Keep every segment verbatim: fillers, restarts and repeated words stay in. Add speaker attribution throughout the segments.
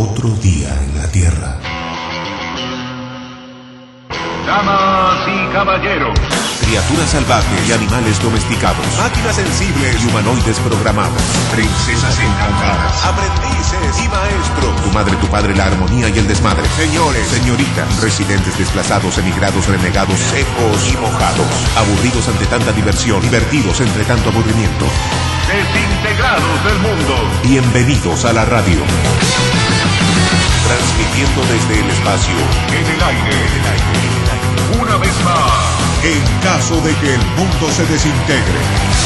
Speaker 1: otro día en la Tierra.
Speaker 2: Damas y caballeros,
Speaker 1: Criaturas salvajes y animales domesticados, máquinas sensibles y humanoides programados, princesas encantadas, aprendices y maestros, tu madre, tu padre, la armonía y el desmadre, señores, señoritas, residentes desplazados, emigrados, renegados, secos y mojados, aburridos ante tanta diversión, divertidos entre tanto aburrimiento,
Speaker 2: desintegrados del mundo.
Speaker 1: Bienvenidos a la radio. Transmitiendo desde el espacio,
Speaker 2: En el aire, en el aire, una vez más.
Speaker 1: en caso de que el mundo se desintegre.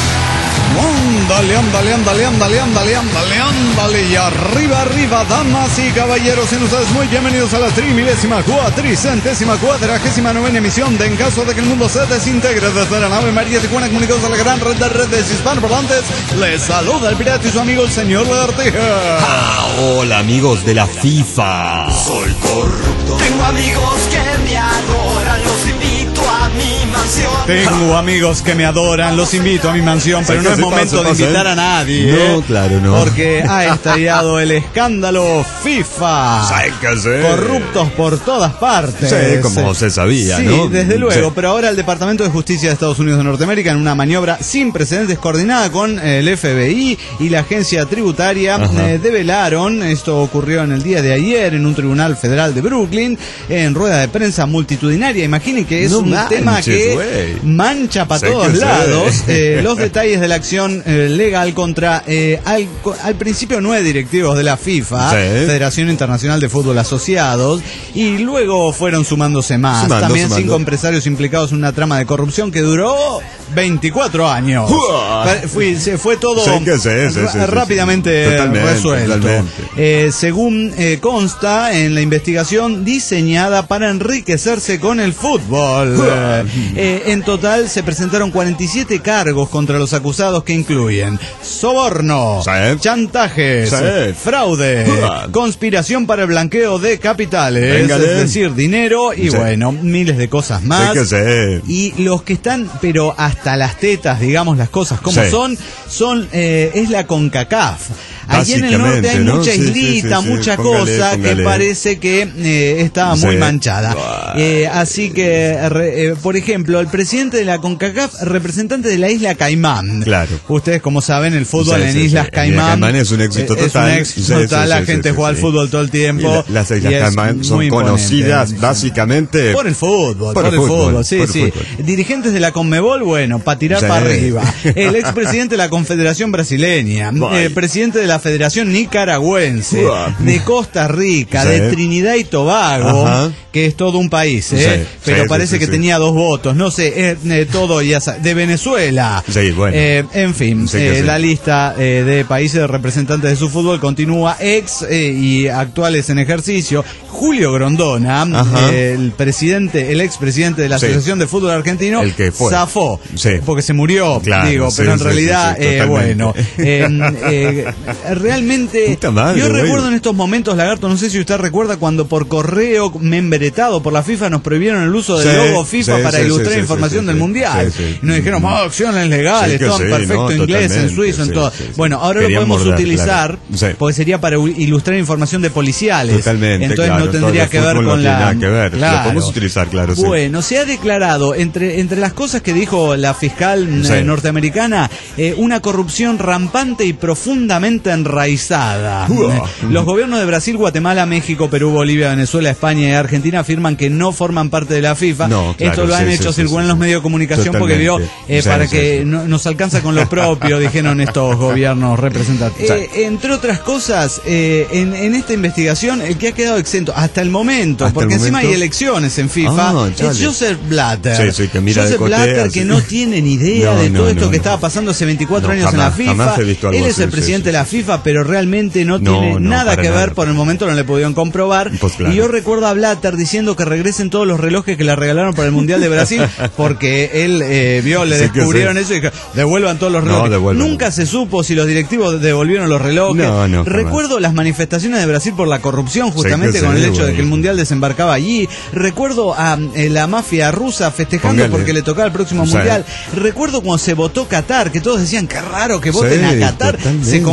Speaker 3: Ándale, ándale, ándale, ándale, ándale, ándale, ándale. Y arriba, arriba, damas y caballeros, sean ustedes muy bienvenidos a la trimilésima, cuatricentésima, cuadragésima novena emisión de En caso de que el mundo se desintegre, desde la nave María Tijuana, comunicados a la gran red de redes hispanoparlantes. Les saluda el pirata y su amigo el señor Lagartija.
Speaker 4: Ah, hola amigos de la FIFA.
Speaker 5: Soy corrupto. Tengo amigos que me adoran, los invito a mi mansión.
Speaker 3: Tengo amigos que me adoran, los invito a mi mansión, pero no es momento de invitar a nadie.
Speaker 4: No,
Speaker 3: ¿eh?
Speaker 4: claro, no.
Speaker 3: Porque ha estallado el escándalo FIFA.
Speaker 4: Sáquese.
Speaker 3: Corruptos por todas partes.
Speaker 4: Sí, como se sabía,
Speaker 3: sí,
Speaker 4: ¿no?
Speaker 3: desde luego,
Speaker 4: Sí.
Speaker 3: pero ahora el Departamento de Justicia de Estados Unidos de Norteamérica, en una maniobra sin precedentes coordinada con el F B I y la agencia tributaria, eh, develaron, esto ocurrió en el día de ayer en un tribunal federal de Brooklyn, en rueda de prensa multitudinaria. Imaginen que es
Speaker 4: No
Speaker 3: un
Speaker 4: manches,
Speaker 3: tema que
Speaker 4: güey.
Speaker 3: mancha para
Speaker 4: Sé
Speaker 3: todos
Speaker 4: que sé.
Speaker 3: lados eh, los detalles de la acción eh, legal contra eh, al, al principio nueve directivos de la FIFA,
Speaker 4: Sí.
Speaker 3: Federación Internacional de Fútbol Asociados, y luego fueron sumándose más.
Speaker 4: Sumando,
Speaker 3: También
Speaker 4: sumando.
Speaker 3: cinco empresarios implicados en una trama de corrupción que duró veinticuatro años.
Speaker 4: ¡Uah!
Speaker 3: Fui, se fue todo
Speaker 4: Sí que sí, sí, sí, sí,
Speaker 3: rápidamente
Speaker 4: sí. Totalmente,
Speaker 3: resuelto.
Speaker 4: totalmente.
Speaker 3: Eh, según eh, consta en la investigación diseñada para enriquecerse con el fútbol.
Speaker 4: ¡Uah!
Speaker 3: Eh, en total se presentaron cuarenta y siete cargos contra los acusados, que incluyen soborno,
Speaker 4: Sí.
Speaker 3: chantajes,
Speaker 4: Sí.
Speaker 3: fraude,
Speaker 4: ¡Uah!
Speaker 3: conspiración para el blanqueo de capitales,
Speaker 4: Véngale.
Speaker 3: es decir, dinero y
Speaker 4: Sí.
Speaker 3: bueno, miles de cosas más.
Speaker 4: Sí que sé.
Speaker 3: Y los que están, pero hasta las tetas, digamos las cosas como
Speaker 4: Sí.
Speaker 3: son, son eh, es la CONCACAF. Allí en el norte hay
Speaker 4: Básicamente, ¿no?
Speaker 3: mucha
Speaker 4: Sí, sí,
Speaker 3: islita,
Speaker 4: sí, sí.
Speaker 3: mucha
Speaker 4: Póngale,
Speaker 3: cosa
Speaker 4: póngale.
Speaker 3: que parece que eh, está muy
Speaker 4: Sí.
Speaker 3: manchada.
Speaker 4: Buah.
Speaker 3: Eh, así que, re- eh, por ejemplo, el presidente de la CONCACAF, representante de la isla Caimán.
Speaker 4: Claro.
Speaker 3: Ustedes, como saben, el fútbol
Speaker 4: Sí,
Speaker 3: en
Speaker 4: sí,
Speaker 3: Islas
Speaker 4: sí.
Speaker 3: Caimán,
Speaker 4: Caimán es un éxito
Speaker 3: eh,
Speaker 4: total.
Speaker 3: Es un éxito
Speaker 4: Sí, sí,
Speaker 3: total, la
Speaker 4: sí,
Speaker 3: gente
Speaker 4: sí,
Speaker 3: juega
Speaker 4: sí.
Speaker 3: al fútbol todo el tiempo.
Speaker 4: Y la- las
Speaker 3: y
Speaker 4: Islas
Speaker 3: es
Speaker 4: Caimán son
Speaker 3: muy
Speaker 4: conocidas
Speaker 3: imponente.
Speaker 4: básicamente
Speaker 3: Por el fútbol, por,
Speaker 4: por el
Speaker 3: el fútbol,
Speaker 4: fútbol,
Speaker 3: sí,
Speaker 4: por el
Speaker 3: sí.
Speaker 4: fútbol.
Speaker 3: Dirigentes de la Conmebol, bueno, para tirar
Speaker 4: Sí.
Speaker 3: para arriba. El expresidente de la Confederación Brasileña,
Speaker 4: Ay.
Speaker 3: el presidente de la Federación Nicaragüense,
Speaker 4: Uah.
Speaker 3: de Costa Rica,
Speaker 4: Sí.
Speaker 3: de Trinidad y Tobago,
Speaker 4: Ajá.
Speaker 3: que es todo un país, ¿eh?
Speaker 4: Sí,
Speaker 3: pero
Speaker 4: sí,
Speaker 3: parece
Speaker 4: sí,
Speaker 3: que
Speaker 4: sí.
Speaker 3: tenía dos votos, no sé, eh, eh, todo ya sa- de Venezuela.
Speaker 4: Sí, bueno.
Speaker 3: Eh, en fin,
Speaker 4: Sí que
Speaker 3: eh,
Speaker 4: sí.
Speaker 3: la lista eh, de países de representantes de su fútbol continúa. Ex eh, y actuales en ejercicio. Julio Grondona,
Speaker 4: Ajá.
Speaker 3: eh, el presidente, el expresidente de la
Speaker 4: Sí.
Speaker 3: Asociación de Fútbol Argentino,
Speaker 4: El que fue.
Speaker 3: zafó,
Speaker 4: Sí.
Speaker 3: porque se murió,
Speaker 4: Claro,
Speaker 3: digo,
Speaker 4: sí,
Speaker 3: pero en
Speaker 4: sí,
Speaker 3: realidad,
Speaker 4: sí, sí,
Speaker 3: eh,
Speaker 4: totalmente.
Speaker 3: bueno, eh, eh, realmente,
Speaker 4: Puta madre,
Speaker 3: yo
Speaker 4: güey.
Speaker 3: recuerdo en estos momentos, Lagarto, no sé si usted recuerda cuando por correo membretado por la FIFA nos prohibieron el uso del
Speaker 4: Sí,
Speaker 3: logo FIFA
Speaker 4: sí,
Speaker 3: para
Speaker 4: sí,
Speaker 3: ilustrar
Speaker 4: sí, sí,
Speaker 3: información
Speaker 4: sí,
Speaker 3: del
Speaker 4: sí.
Speaker 3: Mundial.
Speaker 4: Sí, sí.
Speaker 3: Y nos dijeron, oh, acciones legales,
Speaker 4: Sí que
Speaker 3: todo en
Speaker 4: sí,
Speaker 3: perfecto
Speaker 4: no,
Speaker 3: inglés, en
Speaker 4: totalmente,
Speaker 3: suizo, en
Speaker 4: sí,
Speaker 3: todo.
Speaker 4: sí, sí.
Speaker 3: Bueno, ahora
Speaker 4: Querían
Speaker 3: lo podemos
Speaker 4: morder,
Speaker 3: utilizar,
Speaker 4: claro. Sí.
Speaker 3: porque sería para u- ilustrar información de policiales.
Speaker 4: Totalmente,
Speaker 3: Entonces
Speaker 4: claro,
Speaker 3: no tendría
Speaker 4: todo
Speaker 3: que
Speaker 4: el
Speaker 3: ver
Speaker 4: fútbol
Speaker 3: con
Speaker 4: no
Speaker 3: la...
Speaker 4: tiene nada que ver, lo
Speaker 3: Claro.
Speaker 4: podemos utilizar, claro, sí.
Speaker 3: Bueno, se ha declarado, entre, entre las cosas que dijo la fiscal
Speaker 4: Sí.
Speaker 3: eh, norteamericana, eh, una corrupción rampante y profundamente enraizada.
Speaker 4: Uah.
Speaker 3: Eh, Los gobiernos de Brasil, Guatemala, México, Perú, Bolivia, Venezuela, España y Argentina afirman que no forman parte de la FIFA.
Speaker 4: No, claro,
Speaker 3: Esto lo han
Speaker 4: sí,
Speaker 3: hecho
Speaker 4: sí,
Speaker 3: circular
Speaker 4: sí,
Speaker 3: en los
Speaker 4: sí.
Speaker 3: medios de comunicación porque vio
Speaker 4: Totalmente.
Speaker 3: eh,
Speaker 4: Sí,
Speaker 3: para
Speaker 4: sí,
Speaker 3: que
Speaker 4: sí.
Speaker 3: no- nos alcanza con lo propio, dijeron estos gobiernos representantes. Eh, entre otras cosas, eh, en, en esta investigación, el que ha quedado exento hasta el momento,
Speaker 4: Hasta
Speaker 3: porque
Speaker 4: el
Speaker 3: encima
Speaker 4: momento.
Speaker 3: hay elecciones en FIFA,
Speaker 4: Ah,
Speaker 3: es
Speaker 4: chale.
Speaker 3: Joseph Blatter.
Speaker 4: Sí, sí, que mira de
Speaker 3: Joseph
Speaker 4: cotea,
Speaker 3: Blatter,
Speaker 4: sí.
Speaker 3: que no tiene ni idea
Speaker 4: No,
Speaker 3: de
Speaker 4: no,
Speaker 3: todo esto
Speaker 4: no,
Speaker 3: que
Speaker 4: no.
Speaker 3: estaba pasando hace veinticuatro
Speaker 4: No,
Speaker 3: años
Speaker 4: jamás,
Speaker 3: en la FIFA.
Speaker 4: jamás he visto algo
Speaker 3: Él es
Speaker 4: así,
Speaker 3: el
Speaker 4: sí,
Speaker 3: presidente
Speaker 4: sí,
Speaker 3: de la
Speaker 4: sí.
Speaker 3: FIFA, pero realmente no,
Speaker 4: No,
Speaker 3: tiene
Speaker 4: no,
Speaker 3: nada
Speaker 4: para
Speaker 3: que
Speaker 4: nada.
Speaker 3: ver, por el momento no le pudieron comprobar.
Speaker 4: Pues claro.
Speaker 3: Y yo recuerdo a Blatter diciendo que regresen todos los relojes que le regalaron para el Mundial de Brasil, porque él eh, vio, le
Speaker 4: Sí que
Speaker 3: descubrieron
Speaker 4: sí.
Speaker 3: eso y dijo, devuelvan todos los
Speaker 4: No,
Speaker 3: relojes.
Speaker 4: devuelvan.
Speaker 3: Nunca se supo si los directivos devolvieron los relojes.
Speaker 4: No, no, jamás.
Speaker 3: Recuerdo las manifestaciones de Brasil por la corrupción, justamente
Speaker 4: Sí que
Speaker 3: con
Speaker 4: sí,
Speaker 3: el hecho de
Speaker 4: güey.
Speaker 3: que el Mundial desembarcaba allí. Recuerdo a eh, la mafia rusa festejando
Speaker 4: Póngale.
Speaker 3: porque le tocaba el próximo
Speaker 4: O sea,
Speaker 3: Mundial. Recuerdo cuando se votó Qatar, que todos decían, qué raro que voten
Speaker 4: Sí,
Speaker 3: a Qatar.
Speaker 4: totalmente.
Speaker 3: Se compraron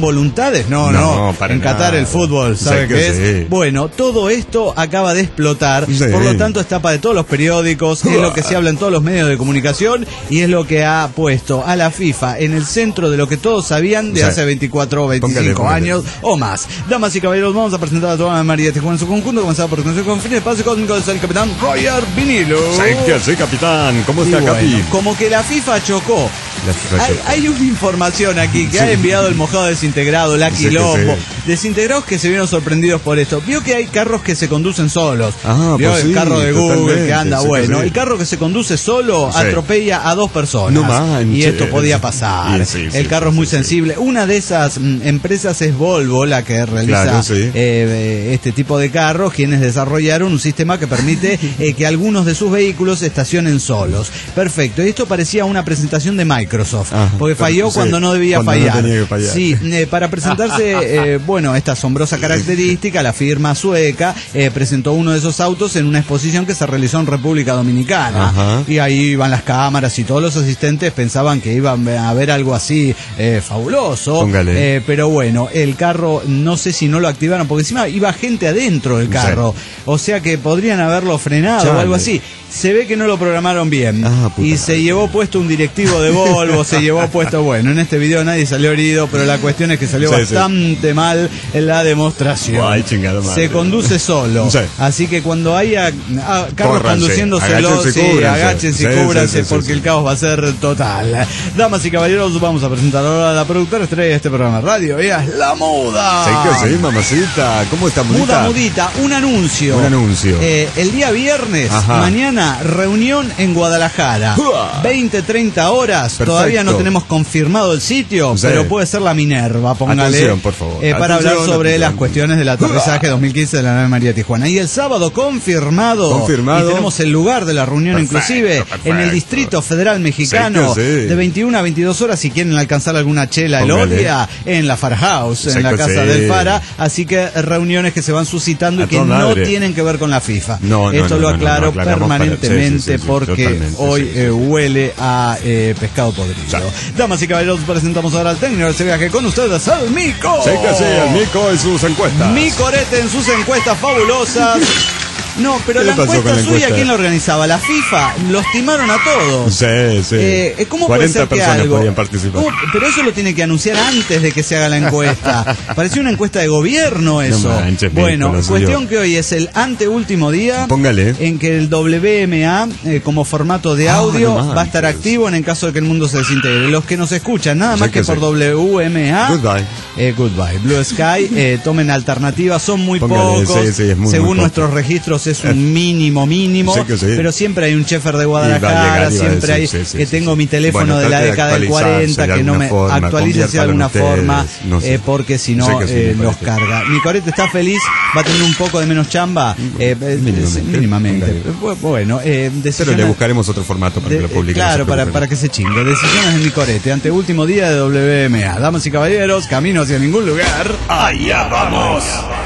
Speaker 3: voluntades? No,
Speaker 4: No,
Speaker 3: no.
Speaker 4: para
Speaker 3: en Qatar
Speaker 4: nada.
Speaker 3: el fútbol, ¿sabe
Speaker 4: Sé
Speaker 3: qué
Speaker 4: que
Speaker 3: es?
Speaker 4: sí.
Speaker 3: Bueno, todo esto acaba de explotar.
Speaker 4: Sí.
Speaker 3: Por lo tanto, es tapa de todos los periódicos, es lo que se habla en todos los medios de comunicación y es lo que ha puesto a la FIFA en el centro de lo que todos sabían de
Speaker 4: Sí.
Speaker 3: hace veinticuatro o veinticinco
Speaker 4: Póngale, póngale.
Speaker 3: años o más. Damas y caballeros, vamos a presentar a toda María Tijuana en su conjunto, comenzado por conocer con fin de espacio cósmico del capitán Roger Vinilo.
Speaker 4: Sí, que sí, capitán. ¿Cómo
Speaker 3: Y
Speaker 4: está,
Speaker 3: bueno,
Speaker 4: Capi?
Speaker 3: como que la FIFA chocó.
Speaker 4: La FIFA
Speaker 3: Hay,
Speaker 4: chocó.
Speaker 3: hay una información aquí que
Speaker 4: Sí.
Speaker 3: ha enviado el mojado desintegrado, la
Speaker 4: Sí, que
Speaker 3: Quilombo.
Speaker 4: sí.
Speaker 3: Desintegrados que se vieron sorprendidos por esto. Vio que hay carros que se conducen solos.
Speaker 4: Ah,
Speaker 3: Vio
Speaker 4: pues
Speaker 3: el
Speaker 4: sí,
Speaker 3: carro de Google
Speaker 4: totalmente,
Speaker 3: que anda
Speaker 4: sí que
Speaker 3: bueno.
Speaker 4: sí.
Speaker 3: El carro que se conduce solo
Speaker 4: Sí.
Speaker 3: atropella a dos personas.
Speaker 4: No manches.
Speaker 3: Y esto podía pasar.
Speaker 4: Y sí, sí,
Speaker 3: el carro
Speaker 4: sí,
Speaker 3: es muy
Speaker 4: sí, sí.
Speaker 3: sensible. Una de esas mm, empresas es Volvo, la que realiza
Speaker 4: Claro, sí.
Speaker 3: eh, eh, este tipo de carros, quienes desarrollaron un sistema que permite eh, que algunos de sus vehículos estacionen solos. Perfecto. Y esto parecía una presentación de Microsoft,
Speaker 4: Ajá,
Speaker 3: porque
Speaker 4: pero-
Speaker 3: falló
Speaker 4: sí,
Speaker 3: cuando no debía
Speaker 4: cuando no
Speaker 3: fallar.
Speaker 4: tenía que fallar.
Speaker 3: Sí, eh, para presentarse, eh, bueno, esta asombrosa característica, la firma sueca eh, presentó uno de esos autos en una exposición que se realizó en República Dominicana.
Speaker 4: Ajá.
Speaker 3: Y ahí iban las cámaras y todos los asistentes pensaban que iban a ver algo así eh, fabuloso.
Speaker 4: Póngale.
Speaker 3: Eh, pero bueno, el carro, no sé si no lo activaron, porque encima iba gente adentro del carro. O sea que podrían haberlo frenado
Speaker 4: Chale.
Speaker 3: o algo así. Se ve que no lo programaron bien.
Speaker 4: Ah, puta
Speaker 3: y
Speaker 4: madre.
Speaker 3: se llevó puesto un directivo de Volvo, se llevó puesto, bueno, en este video nadie salió herido, pero la cuestión es que salió
Speaker 4: Sí, sí.
Speaker 3: bastante mal en la demostración.
Speaker 4: Ay, chingada madre.
Speaker 3: Se conduce solo.
Speaker 4: Sí.
Speaker 3: Así que cuando haya ah, carros
Speaker 4: Córranse,
Speaker 3: conduciéndose
Speaker 4: agáchense y
Speaker 3: sí,
Speaker 4: cúbranse.
Speaker 3: agáchense y
Speaker 4: Sí,
Speaker 3: cúbranse
Speaker 4: sí, sí, sí,
Speaker 3: porque
Speaker 4: sí.
Speaker 3: el caos va a ser total. Damas y caballeros, vamos a presentar ahora a la productora estrella de este programa de radio. Ella es La Muda.
Speaker 4: Sí, que sí, mamacita. ¿Cómo está,
Speaker 3: Muda
Speaker 4: Mudita?
Speaker 3: Mudita, un anuncio.
Speaker 4: Un anuncio.
Speaker 3: Eh, el día viernes,
Speaker 4: Ajá.
Speaker 3: mañana, reunión en Guadalajara.
Speaker 4: ¡Uah!
Speaker 3: veinte, treinta horas.
Speaker 4: Perfecto.
Speaker 3: Todavía no tenemos confirmado el sitio,
Speaker 4: Sí.
Speaker 3: pero puede ser la Minerva, póngale.
Speaker 4: Atención, por favor.
Speaker 3: eh, para
Speaker 4: Atención,
Speaker 3: hablar sobre
Speaker 4: atención.
Speaker 3: las cuestiones del aterrizaje dos mil quince de la nave María Tijuana. Y el sábado confirmado.
Speaker 4: Confirmado.
Speaker 3: Y tenemos el lugar de la reunión,
Speaker 4: Perfecto,
Speaker 3: inclusive
Speaker 4: perfecto.
Speaker 3: en el Distrito Federal Mexicano,
Speaker 4: Sí que sí.
Speaker 3: de veintiuna a veintidós horas, si quieren alcanzar alguna chela
Speaker 4: Póngale.
Speaker 3: elodia, en la Far House, en
Speaker 4: Sí
Speaker 3: la
Speaker 4: que
Speaker 3: casa
Speaker 4: sí.
Speaker 3: del Fara. Así que reuniones que se van suscitando
Speaker 4: A
Speaker 3: y que
Speaker 4: toda
Speaker 3: no
Speaker 4: madre.
Speaker 3: tienen que ver con la FIFA.
Speaker 4: No, no,
Speaker 3: Esto
Speaker 4: no,
Speaker 3: lo
Speaker 4: no, no,
Speaker 3: aclaro
Speaker 4: no, aclaramos para-
Speaker 3: permanentemente
Speaker 4: sí, sí, sí, sí,
Speaker 3: porque
Speaker 4: totalmente,
Speaker 3: hoy
Speaker 4: sí, sí.
Speaker 3: eh, huele a eh, pescado podrido.
Speaker 4: Sí.
Speaker 3: Damas y caballeros, presentamos ahora al técnico de ese viaje con ustedes, al Mico.
Speaker 4: Sí, que sí, el Nico en sus encuestas.
Speaker 3: Mi Corete en sus encuestas fabulosas. No, pero
Speaker 4: ¿Qué
Speaker 3: la
Speaker 4: le pasó
Speaker 3: encuesta
Speaker 4: con la
Speaker 3: suya,
Speaker 4: encuesta?
Speaker 3: ¿quién la organizaba? La FIFA. Los timaron a todos.
Speaker 4: Sí, sí.
Speaker 3: Eh, ¿Cómo puede
Speaker 4: cuarenta
Speaker 3: ser que
Speaker 4: personas
Speaker 3: algo?
Speaker 4: podían participar.
Speaker 3: ¿Cómo? Pero eso lo tiene que anunciar antes de que se haga la encuesta. Parecía una encuesta de gobierno eso.
Speaker 4: manches, Mico,
Speaker 3: bueno,
Speaker 4: lo suyo.
Speaker 3: cuestión que hoy es el anteúltimo día
Speaker 4: Póngale.
Speaker 3: en que el W M A eh, como formato de
Speaker 4: Ah,
Speaker 3: audio
Speaker 4: no
Speaker 3: va a estar
Speaker 4: manches.
Speaker 3: activo en el caso de que el mundo se desintegre. Los que nos escuchan, nada
Speaker 4: Sí
Speaker 3: más que,
Speaker 4: que
Speaker 3: por
Speaker 4: sí.
Speaker 3: W M A.
Speaker 4: Goodbye.
Speaker 3: Eh, goodbye. Blue Sky, eh, tomen alternativas, son muy
Speaker 4: Póngale,
Speaker 3: pocos.
Speaker 4: sí, sí, es muy,
Speaker 3: Según
Speaker 4: muy poco.
Speaker 3: nuestros registros es un mínimo, mínimo.
Speaker 4: Sí que sí.
Speaker 3: Pero siempre hay un chefer de
Speaker 4: Iba a
Speaker 3: Guadalajara,
Speaker 4: llegar, iba a
Speaker 3: siempre hay
Speaker 4: decir, sí, sí,
Speaker 3: que
Speaker 4: sí,
Speaker 3: tengo
Speaker 4: sí.
Speaker 3: mi teléfono
Speaker 4: Bueno,
Speaker 3: de la
Speaker 4: trate de
Speaker 3: década del
Speaker 4: actualizarse
Speaker 3: cuarenta,
Speaker 4: de
Speaker 3: que no
Speaker 4: alguna
Speaker 3: me
Speaker 4: forma,
Speaker 3: actualícese de alguna
Speaker 4: conviértalo en
Speaker 3: forma,
Speaker 4: ustedes, no sé.
Speaker 3: eh, porque si
Speaker 4: Yo
Speaker 3: no
Speaker 4: sé que sí,
Speaker 3: eh,
Speaker 4: me
Speaker 3: los
Speaker 4: parece.
Speaker 3: carga. Mi Corete está feliz, va a tener un poco de menos chamba, eh, eh,
Speaker 4: Mínimamente.
Speaker 3: mínimamente.
Speaker 4: Póngale.
Speaker 3: Bueno, eh,
Speaker 4: Pero
Speaker 3: decisiones-
Speaker 4: le buscaremos otro formato para
Speaker 3: de-
Speaker 4: que lo publique.
Speaker 3: claro,
Speaker 4: no se
Speaker 3: para,
Speaker 4: preocupe.
Speaker 3: para que se chingue. Decisiones de Mi Corete, ante último día de W M A. Damas y caballeros, camino hacia ningún lugar.
Speaker 2: Allá vamos.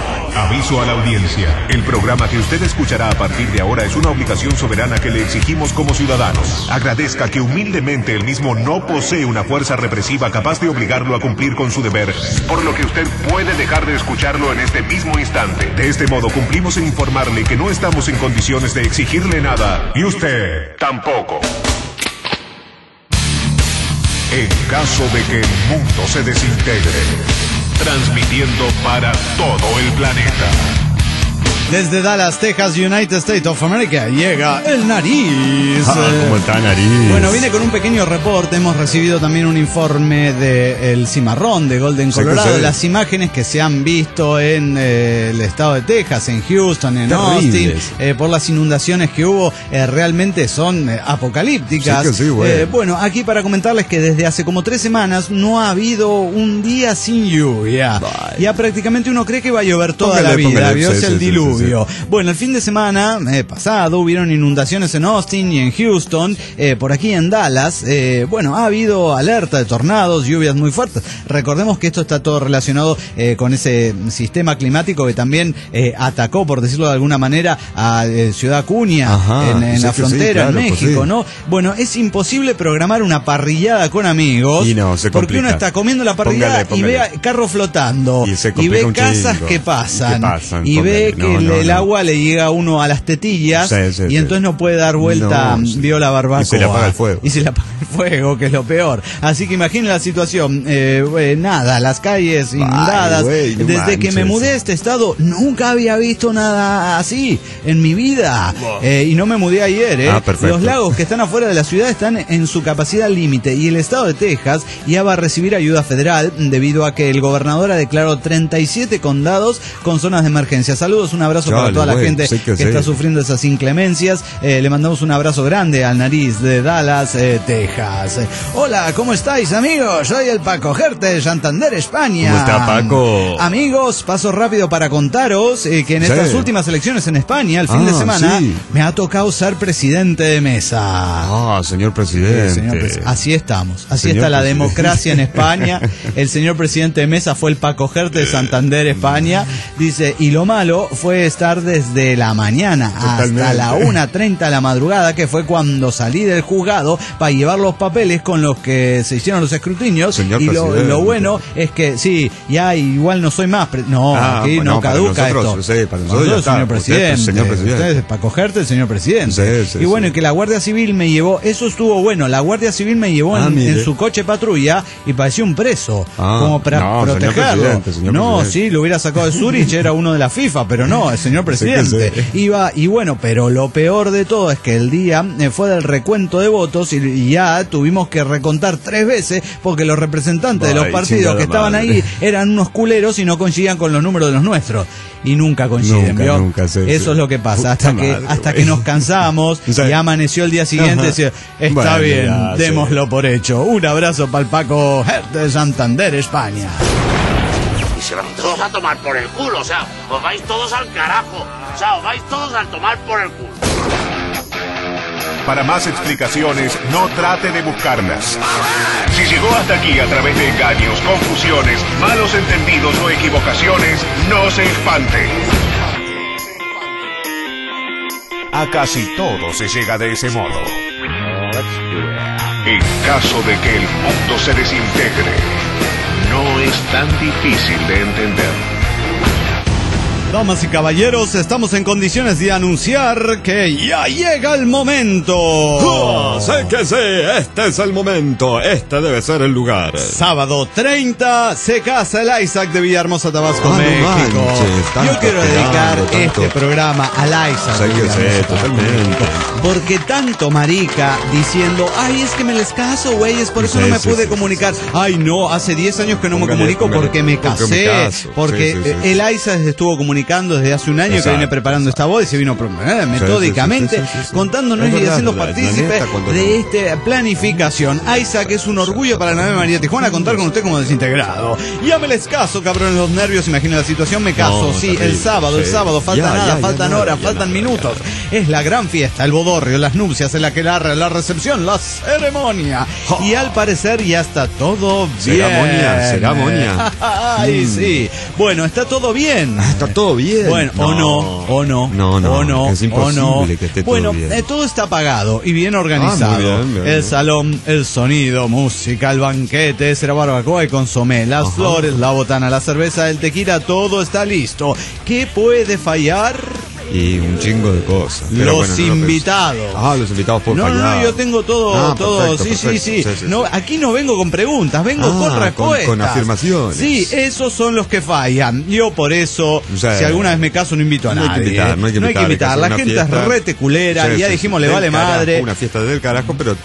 Speaker 2: Aviso a la audiencia. El programa que usted escuchará a partir de ahora es una obligación soberana que le exigimos como ciudadanos. Agradezca que humildemente el mismo no posee una fuerza represiva capaz de obligarlo a cumplir con su deber, por lo que usted puede dejar de escucharlo en este mismo instante. De este modo cumplimos en informarle que no estamos en condiciones de exigirle nada, y usted tampoco. En caso de que el mundo se desintegre, transmitiendo para todo el planeta.
Speaker 3: Desde Dallas, Texas, United States of America, llega el Nariz.
Speaker 4: Ah, ¿cómo está, Nariz?
Speaker 3: Bueno, viene con un pequeño reporte. Hemos recibido también un informe del Cimarrón de Golden,
Speaker 4: Sí que
Speaker 3: Colorado.
Speaker 4: sí.
Speaker 3: Las imágenes que se han visto en eh, el estado de Texas, en Houston, en Austin,
Speaker 4: Terribles.
Speaker 3: eh, por las inundaciones que hubo, eh, realmente son eh, apocalípticas.
Speaker 4: Sí que sí, güey.
Speaker 3: Eh, bueno, aquí para comentarles que desde hace como tres semanas no ha habido un día sin lluvia.
Speaker 4: Bye.
Speaker 3: Ya prácticamente uno cree que va a llover toda
Speaker 4: Póngale,
Speaker 3: la vida.
Speaker 4: póngale,
Speaker 3: Vio
Speaker 4: sí,
Speaker 3: es
Speaker 4: sí,
Speaker 3: el
Speaker 4: sí,
Speaker 3: diluvio.
Speaker 4: sí,
Speaker 3: obvio. Sí. Bueno, el fin de semana eh, pasado hubieron inundaciones en Austin y en Houston, eh, por aquí en Dallas. Eh, bueno, ha habido alerta de tornados, lluvias muy fuertes. Recordemos que esto está todo relacionado eh, con ese sistema climático que también eh, atacó, por decirlo de alguna manera, a eh, Ciudad Acuña, Ajá, en, en la frontera, sí, claro, en México, pues sí. ¿no? Bueno, es imposible programar una parrillada con amigos, y no, se porque uno está comiendo la parrillada póngale, póngale. y ve carro flotando, y, y ve casas que pasan, pasan y póngale. ve que no, el, no, el agua no. le llega a uno a las tetillas, sí, sí, y sí. entonces no puede dar vuelta, no, sí. vio la barbacoa.
Speaker 4: Y se le apaga el fuego.
Speaker 3: Y se le apaga el fuego, que es lo peor. Así que imaginen la situación, eh, eh, nada, las calles inundadas. Ay, wey, no Desde manches. que me mudé a este estado, nunca había visto nada así en mi vida. Wow. Eh, y no me mudé ayer, ¿eh? Ah, Los lagos que están afuera de la ciudad están en su capacidad límite, y el estado de Texas ya va a recibir ayuda federal debido a que el gobernador ha declarado treinta y siete condados con zonas de emergencia. Saludos, un abrazo Chale, para toda wey, la gente sí que, que está sufriendo esas inclemencias. Eh, le mandamos un abrazo grande al Nariz de Dallas, eh, Texas. Eh, hola, ¿cómo estáis, amigos? Soy el Paco Gerte de Santander, España.
Speaker 4: ¿Cómo está, Paco?
Speaker 3: Amigos, paso rápido para contaros eh, que en sí. estas últimas elecciones en España, el fin ah, de semana, sí. me ha tocado ser presidente de mesa.
Speaker 4: Ah, señor presidente.
Speaker 3: Sí, señor presi- así estamos. Así señor está la presidente. democracia en España. El señor presidente de mesa fue el Paco Gerte de Santander, España. Dice, y lo malo fue estar desde la mañana Totalmente. hasta la una treinta de la madrugada, que fue cuando salí del juzgado para llevar los papeles con los que se hicieron los escrutinios. Señor y lo, lo bueno es que, sí, ya igual no soy más. Pre- no, ah, aquí bueno, no caduca
Speaker 4: nosotros,
Speaker 3: esto.
Speaker 4: Sí, para nosotros, nosotros
Speaker 3: señor presidente.
Speaker 4: Usted, señor presidente.
Speaker 3: Ustedes, Paco Gerte, el señor presidente. Sí, sí, y bueno, sí. que la Guardia Civil me llevó, eso estuvo bueno, la Guardia Civil me llevó ah, en, en su coche patrulla y parecía un preso, ah, como para no, protegerlo. Señor señor no, presidente. sí, lo hubiera sacado de Zurich, era uno de la FIFA, pero no, el señor presidente. Sí, sí. Iba, y bueno, pero lo peor de todo es que el día fue del recuento de votos y, y ya tuvimos que recontar tres veces porque los representantes Ay, de los partidos que estaban madre. ahí eran unos culeros y no coincidían con los números de los nuestros. Y nunca coinciden,
Speaker 4: nunca,
Speaker 3: ¿vio?
Speaker 4: Nunca, sí,
Speaker 3: Eso
Speaker 4: sí.
Speaker 3: es lo que pasa, hasta Puta que madre, hasta güey. que nos cansamos o sea, y amaneció el día siguiente y decía, está bueno, bien, ya, démoslo sí. por hecho. Un abrazo para el Paco Gerte de Santander, España.
Speaker 6: Y se van todos a tomar por el culo, o sea, os vais todos al carajo, o sea, os vais todos a tomar por el culo.
Speaker 2: Para más explicaciones, no trate de buscarlas. Si llegó hasta aquí a través de engaños, confusiones, malos entendidos o equivocaciones, no se espante. A casi todo se llega de ese modo. En caso de que el mundo se desintegre, no es tan difícil de entender.
Speaker 3: Damas y caballeros, estamos en condiciones de anunciar que ya llega el momento.
Speaker 4: Oh, sé que sé, este es el momento, este debe ser el lugar.
Speaker 3: Sábado treinta se casa el Isaac de Villahermosa, Tabasco, ah, México. No manches, Yo quiero dedicar tanto. este programa al Isaac.
Speaker 4: Sé que sé, totalmente.
Speaker 3: Porque tanto marica diciendo, ay, es que me les caso, güey, es por eso sí, no me sí, pude sí, comunicar. Sí, sí. Ay, no, hace diez años que no póngale, me comunico póngale, porque me casé. Porque, me caso. porque sí, sí, sí, el Isaac estuvo comunicando desde hace un año exacto, que viene preparando exacto. esta voz y se vino eh, metódicamente sí, sí, sí, sí, sí. contándonos y haciendo partícipes de esta planificación. Isaac, es un orgullo para la Nave María Tijuana contar con usted como desintegrado. Ya me les caso, cabrones, los nervios, imaginen la situación, me caso, no, sí, terrible, el sábado, sí. el sábado, falta ya, nada, ya, faltan ya, horas, ya, faltan ya, minutos. Ya, ya. Es la gran fiesta, el bodorrio, las nupcias, el aquelarre, la recepción, la ceremonia. Oh. Y al parecer ya está todo bien.
Speaker 4: Ceremonia, ceremonia.
Speaker 3: Ay, mm. sí. Bueno, está todo bien.
Speaker 4: Está todo bien.
Speaker 3: Bueno, no. o no, o no,
Speaker 4: no, no,
Speaker 3: o no,
Speaker 4: es imposible
Speaker 3: o no.
Speaker 4: que esté
Speaker 3: bueno,
Speaker 4: todo bien.
Speaker 3: Eh, todo está pagado y bien organizado. Ah, bien, bien, el bien. salón, el sonido, música, el banquete, será barbacoa y consomé, las Ajá. flores, la botana, la cerveza, el tequila, todo está listo. ¿Qué puede fallar?
Speaker 4: Y un chingo de cosas.
Speaker 3: Pero los bueno, no invitados.
Speaker 4: Lo ah, los invitados por
Speaker 3: no,
Speaker 4: fallar.
Speaker 3: No, no, yo tengo todo, ah, todo. Perfecto, sí, perfecto. sí, sí, sí, sí. No, aquí no vengo con preguntas, vengo ah, con respuestas.
Speaker 4: Con, con afirmaciones.
Speaker 3: Sí, esos son los que fallan. Yo por eso, o sea, si alguna vez me caso, no invito a
Speaker 4: no
Speaker 3: nadie.
Speaker 4: Hay que invitar, no hay que invitar.
Speaker 3: No hay que invitar. La gente fiesta. es rete culera, sí, y ya sí, dijimos, sí. le vale
Speaker 4: carajo,
Speaker 3: madre.
Speaker 4: Una fiesta del carajo, pero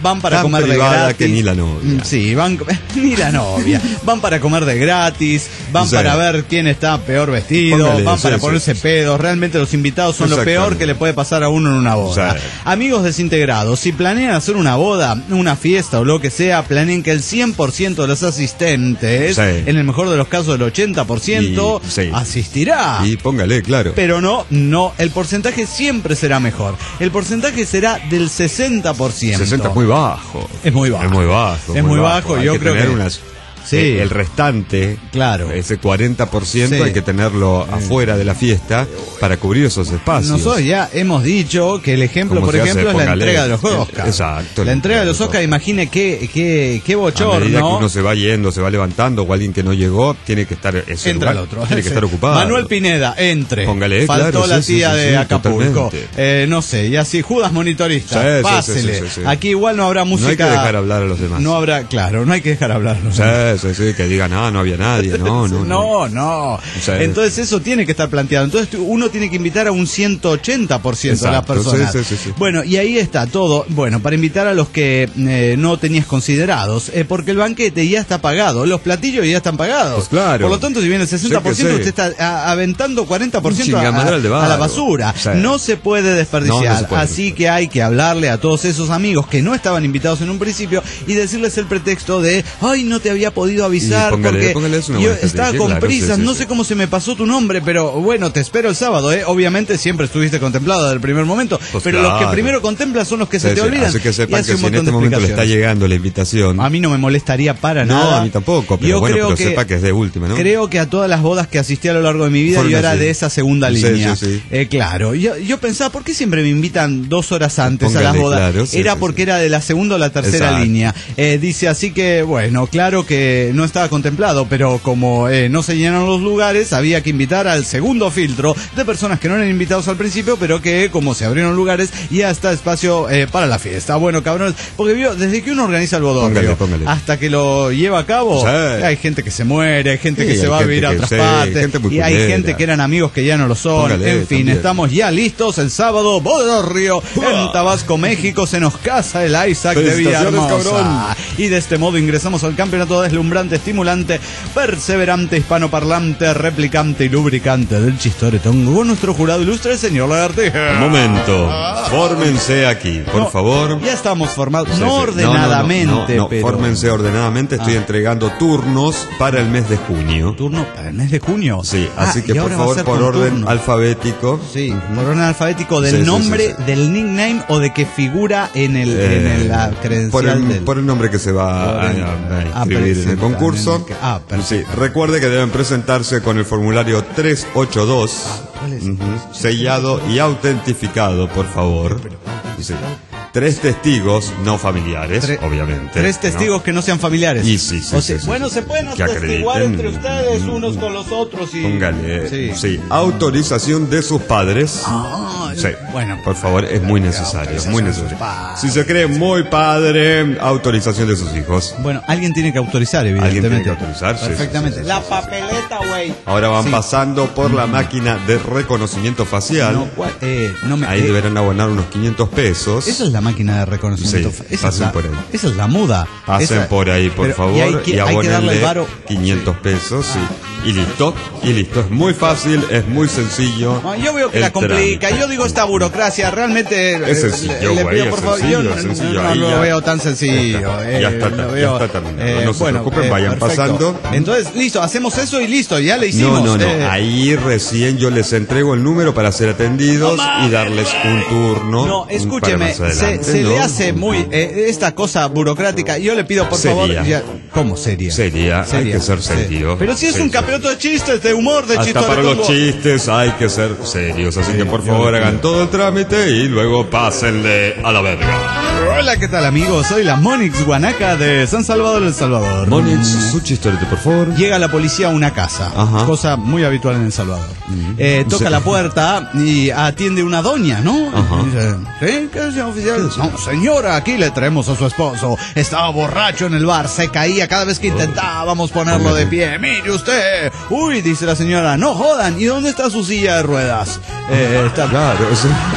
Speaker 3: van para
Speaker 4: Tan
Speaker 3: comer de
Speaker 4: privada
Speaker 3: gratis.
Speaker 4: que ni la novia.
Speaker 3: Sí, van ni la novia. Van para comer de gratis, van
Speaker 4: Sí.
Speaker 3: para ver quién está peor vestido,
Speaker 4: Póngale,
Speaker 3: van
Speaker 4: sí,
Speaker 3: para
Speaker 4: sí.
Speaker 3: ponerse pedos. Realmente los invitados son lo
Speaker 4: Exactamente.
Speaker 3: peor que le puede pasar a uno en una boda.
Speaker 4: Sí.
Speaker 3: Amigos desintegrados, si planean hacer una boda, una fiesta o lo que sea, planeen que el cien por ciento de los asistentes,
Speaker 4: Sí.
Speaker 3: en el mejor de los casos el ochenta por ciento,
Speaker 4: Y- sí.
Speaker 3: asistirá.
Speaker 4: Y póngale, claro.
Speaker 3: Pero no, no, el porcentaje siempre será mejor. El porcentaje será del sesenta por ciento.
Speaker 4: sesenta es muy bajo.
Speaker 3: Es muy bajo.
Speaker 4: Es muy bajo.
Speaker 3: Es muy bajo,
Speaker 4: Hay
Speaker 3: yo
Speaker 4: que
Speaker 3: creo
Speaker 4: tener
Speaker 3: que-
Speaker 4: unas-
Speaker 3: Sí.
Speaker 4: eh, el restante,
Speaker 3: Claro.
Speaker 4: ese cuarenta por ciento
Speaker 3: Sí.
Speaker 4: hay que tenerlo afuera de la fiesta para cubrir esos espacios.
Speaker 3: Nosotros ya hemos dicho que el ejemplo,
Speaker 4: ¿Cómo
Speaker 3: por
Speaker 4: se hace?
Speaker 3: ejemplo, es la
Speaker 4: Póngale.
Speaker 3: entrega de los
Speaker 4: Eh,
Speaker 3: Oscars.
Speaker 4: exacto,
Speaker 3: La entrega de los
Speaker 4: Oscars.
Speaker 3: Oscars, imagine qué, qué, qué
Speaker 4: A medida que
Speaker 3: bochorno.
Speaker 4: uno se va yendo, se va levantando, o alguien que no llegó, tiene que estar ese
Speaker 3: Entra
Speaker 4: lugar,
Speaker 3: el otro.
Speaker 4: tiene que estar ocupado.
Speaker 3: Manuel Pineda, entre.
Speaker 4: Póngale,
Speaker 3: Faltó
Speaker 4: claro,
Speaker 3: la
Speaker 4: sí, sí,
Speaker 3: tía
Speaker 4: sí,
Speaker 3: de
Speaker 4: sí,
Speaker 3: Acapulco.
Speaker 4: totalmente.
Speaker 3: Eh, no sé, y así, Judas monitorista.
Speaker 4: Sí, sí,
Speaker 3: pásele.
Speaker 4: sí, sí, sí, sí.
Speaker 3: Aquí igual no habrá música.
Speaker 4: No hay que dejar hablar a los demás.
Speaker 3: No habrá, claro, no hay que dejar hablar a los
Speaker 4: Sí,
Speaker 3: demás.
Speaker 4: sí, sí, que digan, ah, no había nadie. No, no, no.
Speaker 3: No, no.
Speaker 4: Sí.
Speaker 3: Entonces eso tiene que estar planteado. Entonces tú- uno tiene que invitar a un ciento ochenta por ciento de las
Speaker 4: Exacto,
Speaker 3: personas.
Speaker 4: sí, sí, sí, sí.
Speaker 3: Bueno, y ahí está todo. Bueno, para invitar a los que eh, no tenías considerados, eh, porque el banquete ya está pagado, los platillos ya están pagados.
Speaker 4: Pues claro.
Speaker 3: Por lo tanto, si viene el sesenta por ciento,
Speaker 4: Sí que
Speaker 3: usted está a- aventando cuarenta por ciento a,
Speaker 4: Chingamadral de
Speaker 3: a- a
Speaker 4: barro.
Speaker 3: la basura.
Speaker 4: Sí.
Speaker 3: No se puede desperdiciar.
Speaker 4: No, no se puede.
Speaker 3: Así que hay que hablarle a todos esos amigos que no estaban invitados en un principio y decirles el pretexto de, ay, no te había podido avisar
Speaker 4: Y póngale-
Speaker 3: porque
Speaker 4: póngale eso una
Speaker 3: yo
Speaker 4: buena
Speaker 3: estaba
Speaker 4: estrategia,
Speaker 3: con
Speaker 4: claro,
Speaker 3: prisas,
Speaker 4: sí, sí,
Speaker 3: no
Speaker 4: sí.
Speaker 3: sé cómo se me pasó tu nombre, pero bueno, te espero el sábado, ¿eh? Obviamente siempre estuviste contemplado desde el primer momento,
Speaker 4: Pues
Speaker 3: pero los que
Speaker 4: claro.
Speaker 3: primero contemplan son los que
Speaker 4: Sí,
Speaker 3: se te
Speaker 4: sí,
Speaker 3: olvidan.
Speaker 4: Así que
Speaker 3: y
Speaker 4: sepan
Speaker 3: hace
Speaker 4: que
Speaker 3: un
Speaker 4: si en
Speaker 3: montón
Speaker 4: este
Speaker 3: de
Speaker 4: momento le está
Speaker 3: explicaciones.
Speaker 4: llegando la invitación.
Speaker 3: A mí no me molestaría para
Speaker 4: No,
Speaker 3: nada.
Speaker 4: a mí tampoco, pero
Speaker 3: Yo
Speaker 4: bueno,
Speaker 3: creo
Speaker 4: pero
Speaker 3: que,
Speaker 4: sepa que es de última, ¿no?
Speaker 3: Creo que a todas las bodas que asistí a lo largo de mi vida
Speaker 4: Fueron
Speaker 3: yo era
Speaker 4: así.
Speaker 3: de esa segunda
Speaker 4: Sí,
Speaker 3: línea.
Speaker 4: sí, sí.
Speaker 3: Eh, claro, yo, yo pensaba, ¿por qué siempre me invitan dos horas antes a
Speaker 4: Póngale,
Speaker 3: las bodas?
Speaker 4: claro, sí,
Speaker 3: era
Speaker 4: sí,
Speaker 3: porque
Speaker 4: sí.
Speaker 3: era de la segunda o la tercera
Speaker 4: Exacto.
Speaker 3: línea. Eh, dice así que, bueno, claro que no estaba contemplado, pero como eh, no se llenan los lugares, había que invitar al segundo filtro de personas que no eran invitados al principio, pero que como se abrieron lugares, ya está espacio eh, para la fiesta. Bueno, cabrones, porque vio, desde que uno organiza el bodorrio
Speaker 4: Póngale, póngale.
Speaker 3: hasta que lo lleva a cabo,
Speaker 4: Sí.
Speaker 3: hay gente que se muere, hay gente
Speaker 4: Sí,
Speaker 3: que se
Speaker 4: hay
Speaker 3: va a
Speaker 4: gente
Speaker 3: vivir a
Speaker 4: que-
Speaker 3: otras
Speaker 4: sí,
Speaker 3: partes,
Speaker 4: gente muy
Speaker 3: y hay
Speaker 4: culera.
Speaker 3: gente que eran amigos que ya no lo son.
Speaker 4: Póngale,
Speaker 3: en fin,
Speaker 4: también.
Speaker 3: estamos ya listos el sábado, bodorrio en Tabasco, México. Se nos casa el Isaac de
Speaker 4: Felicitaciones,
Speaker 3: Villahermosa.
Speaker 4: cabrón.
Speaker 3: Y de este modo ingresamos al campeonato deslumbrante, estimulante, perseverante, hispanoparlante, replicante y lubricante del chistoretongo con nuestro jurado ilustre, el señor Lagartija.
Speaker 4: Un momento. Fórmense aquí, por
Speaker 3: No,
Speaker 4: favor.
Speaker 3: Ya estamos formados,
Speaker 4: Sí,
Speaker 3: no
Speaker 4: sí.
Speaker 3: ordenadamente,
Speaker 4: No, no, no, no,
Speaker 3: pero...
Speaker 4: fórmense ordenadamente. Estoy
Speaker 3: Ah.
Speaker 4: entregando turnos para el mes de junio.
Speaker 3: Turno para el mes de junio.
Speaker 4: Sí,
Speaker 3: Ah,
Speaker 4: así
Speaker 3: y
Speaker 4: que por
Speaker 3: ahora va a
Speaker 4: favor,
Speaker 3: ser
Speaker 4: por
Speaker 3: con
Speaker 4: orden
Speaker 3: turno.
Speaker 4: alfabético.
Speaker 3: Sí, por orden alfabético del
Speaker 4: Sí, sí,
Speaker 3: nombre,
Speaker 4: sí, sí.
Speaker 3: del nickname o de que figura en el, en el- la
Speaker 4: Eh,
Speaker 3: credencial
Speaker 4: por, el,
Speaker 3: del...
Speaker 4: por el nombre que se va
Speaker 3: Por
Speaker 4: a,
Speaker 3: el-
Speaker 4: a- a
Speaker 3: ah,
Speaker 4: inscribir en el
Speaker 3: presentan
Speaker 4: concurso.
Speaker 3: en el- ah,
Speaker 4: sí,
Speaker 3: perfecto.
Speaker 4: recuerde que deben presentarse con el formulario trescientos ochenta y dos,
Speaker 3: ¿cuál es?
Speaker 4: ujú, sellado y autentificado, por favor. Sí. Tres testigos no familiares,
Speaker 3: Tre-
Speaker 4: obviamente.
Speaker 3: Tres
Speaker 4: ¿no?
Speaker 3: testigos que no sean familiares.
Speaker 4: Y sí, sí,
Speaker 3: O sea,
Speaker 4: sí, sí,
Speaker 3: bueno,
Speaker 4: sí.
Speaker 3: se pueden
Speaker 4: Que
Speaker 3: atestiguar
Speaker 4: acrediten.
Speaker 3: entre ustedes unos con los otros y...
Speaker 4: Póngale,
Speaker 3: Sí.
Speaker 4: sí. autorización de sus padres.
Speaker 3: Ah,
Speaker 4: Sí,
Speaker 3: bueno.
Speaker 4: por favor, es muy necesario, es muy
Speaker 3: de sus
Speaker 4: necesario.
Speaker 3: padres.
Speaker 4: Si se cree muy padre, autorización de sus hijos.
Speaker 3: Bueno, alguien tiene que autorizar,
Speaker 4: Alguien
Speaker 3: evidentemente.
Speaker 4: tiene que autorizar, sí,
Speaker 3: Perfectamente.
Speaker 4: sí, sí,
Speaker 3: La
Speaker 4: sí, sí.
Speaker 3: papeleta, güey.
Speaker 4: Ahora van
Speaker 3: Sí.
Speaker 4: pasando por la máquina de reconocimiento facial.
Speaker 3: No, ¿cuál? Eh, no me...
Speaker 4: Ahí
Speaker 3: eh,
Speaker 4: deberán abonar unos quinientos pesos.
Speaker 3: Esa es la máquina de reconocimiento.
Speaker 4: Sí,
Speaker 3: fa- esa, es
Speaker 4: pasen
Speaker 3: la,
Speaker 4: por ahí.
Speaker 3: esa es la muda.
Speaker 4: Pasen
Speaker 3: Esa-
Speaker 4: por ahí, por
Speaker 3: pero-
Speaker 4: favor,
Speaker 3: y hay que,
Speaker 4: y
Speaker 3: hay que darle
Speaker 4: abónenle
Speaker 3: el varo.
Speaker 4: quinientos pesos, sí. Y listo, y listo. Es muy fácil, es muy sencillo.
Speaker 3: No, yo veo que
Speaker 4: el
Speaker 3: la complica.
Speaker 4: trámite.
Speaker 3: Yo digo esta burocracia, realmente.
Speaker 4: Es
Speaker 3: eh,
Speaker 4: sencillo,
Speaker 3: le, le
Speaker 4: güey,
Speaker 3: pido
Speaker 4: es
Speaker 3: por favor.
Speaker 4: sencillo,
Speaker 3: yo
Speaker 4: es
Speaker 3: no-
Speaker 4: sencillo,
Speaker 3: no, no
Speaker 4: ahí
Speaker 3: lo
Speaker 4: ya-
Speaker 3: veo tan sencillo.
Speaker 4: Ya está,
Speaker 3: eh,
Speaker 4: ya está,
Speaker 3: lo
Speaker 4: ya
Speaker 3: veo,
Speaker 4: está terminado.
Speaker 3: eh,
Speaker 4: No se
Speaker 3: bueno,
Speaker 4: preocupen,
Speaker 3: eh,
Speaker 4: vayan
Speaker 3: perfecto.
Speaker 4: pasando.
Speaker 3: Entonces, listo, hacemos eso y listo, ya le hicimos.
Speaker 4: No, no, no.
Speaker 3: eh.
Speaker 4: Ahí recién yo les entrego el número para ser atendidos y darles un turno.
Speaker 3: No,
Speaker 4: para
Speaker 3: escúcheme,
Speaker 4: más
Speaker 3: se,
Speaker 4: adelante,
Speaker 3: se
Speaker 4: ¿no?
Speaker 3: le hace muy eh, esta cosa burocrática. Yo le pido por
Speaker 4: Seria.
Speaker 3: favor. ya- ¿Cómo seria?
Speaker 4: Seria, hay que ser
Speaker 3: Sí.
Speaker 4: serio.
Speaker 3: Pero si es
Speaker 4: Sí,
Speaker 3: un
Speaker 4: sí.
Speaker 3: campeonato de chistes, de humor, de
Speaker 4: Hasta para los
Speaker 3: chistoretongo.
Speaker 4: chistes hay que ser serios. Así que por
Speaker 3: yo
Speaker 4: favor
Speaker 3: lo
Speaker 4: hagan
Speaker 3: pido.
Speaker 4: todo el trámite y luego pásenle a la verga.
Speaker 3: Hola, ¿qué tal, amigos? Soy la Monix Guanaca de San Salvador, El Salvador.
Speaker 4: Monix, su chistorete, por favor.
Speaker 3: Llega la policía a una casa,
Speaker 4: Ajá.
Speaker 3: cosa muy habitual en El Salvador. Eh, toca
Speaker 4: Sí.
Speaker 3: la puerta y atiende una doña, ¿no?
Speaker 4: Ajá.
Speaker 3: Y dice, ¿sí? ¿Qué es, señor oficial? No, señora, aquí le traemos a su esposo. Estaba borracho en el bar, se caía cada vez que intentábamos ponerlo de pie. Mire usted. Uy, dice la señora, no jodan. ¿Y dónde está su silla de ruedas? Eh, está...
Speaker 4: Claro, sí.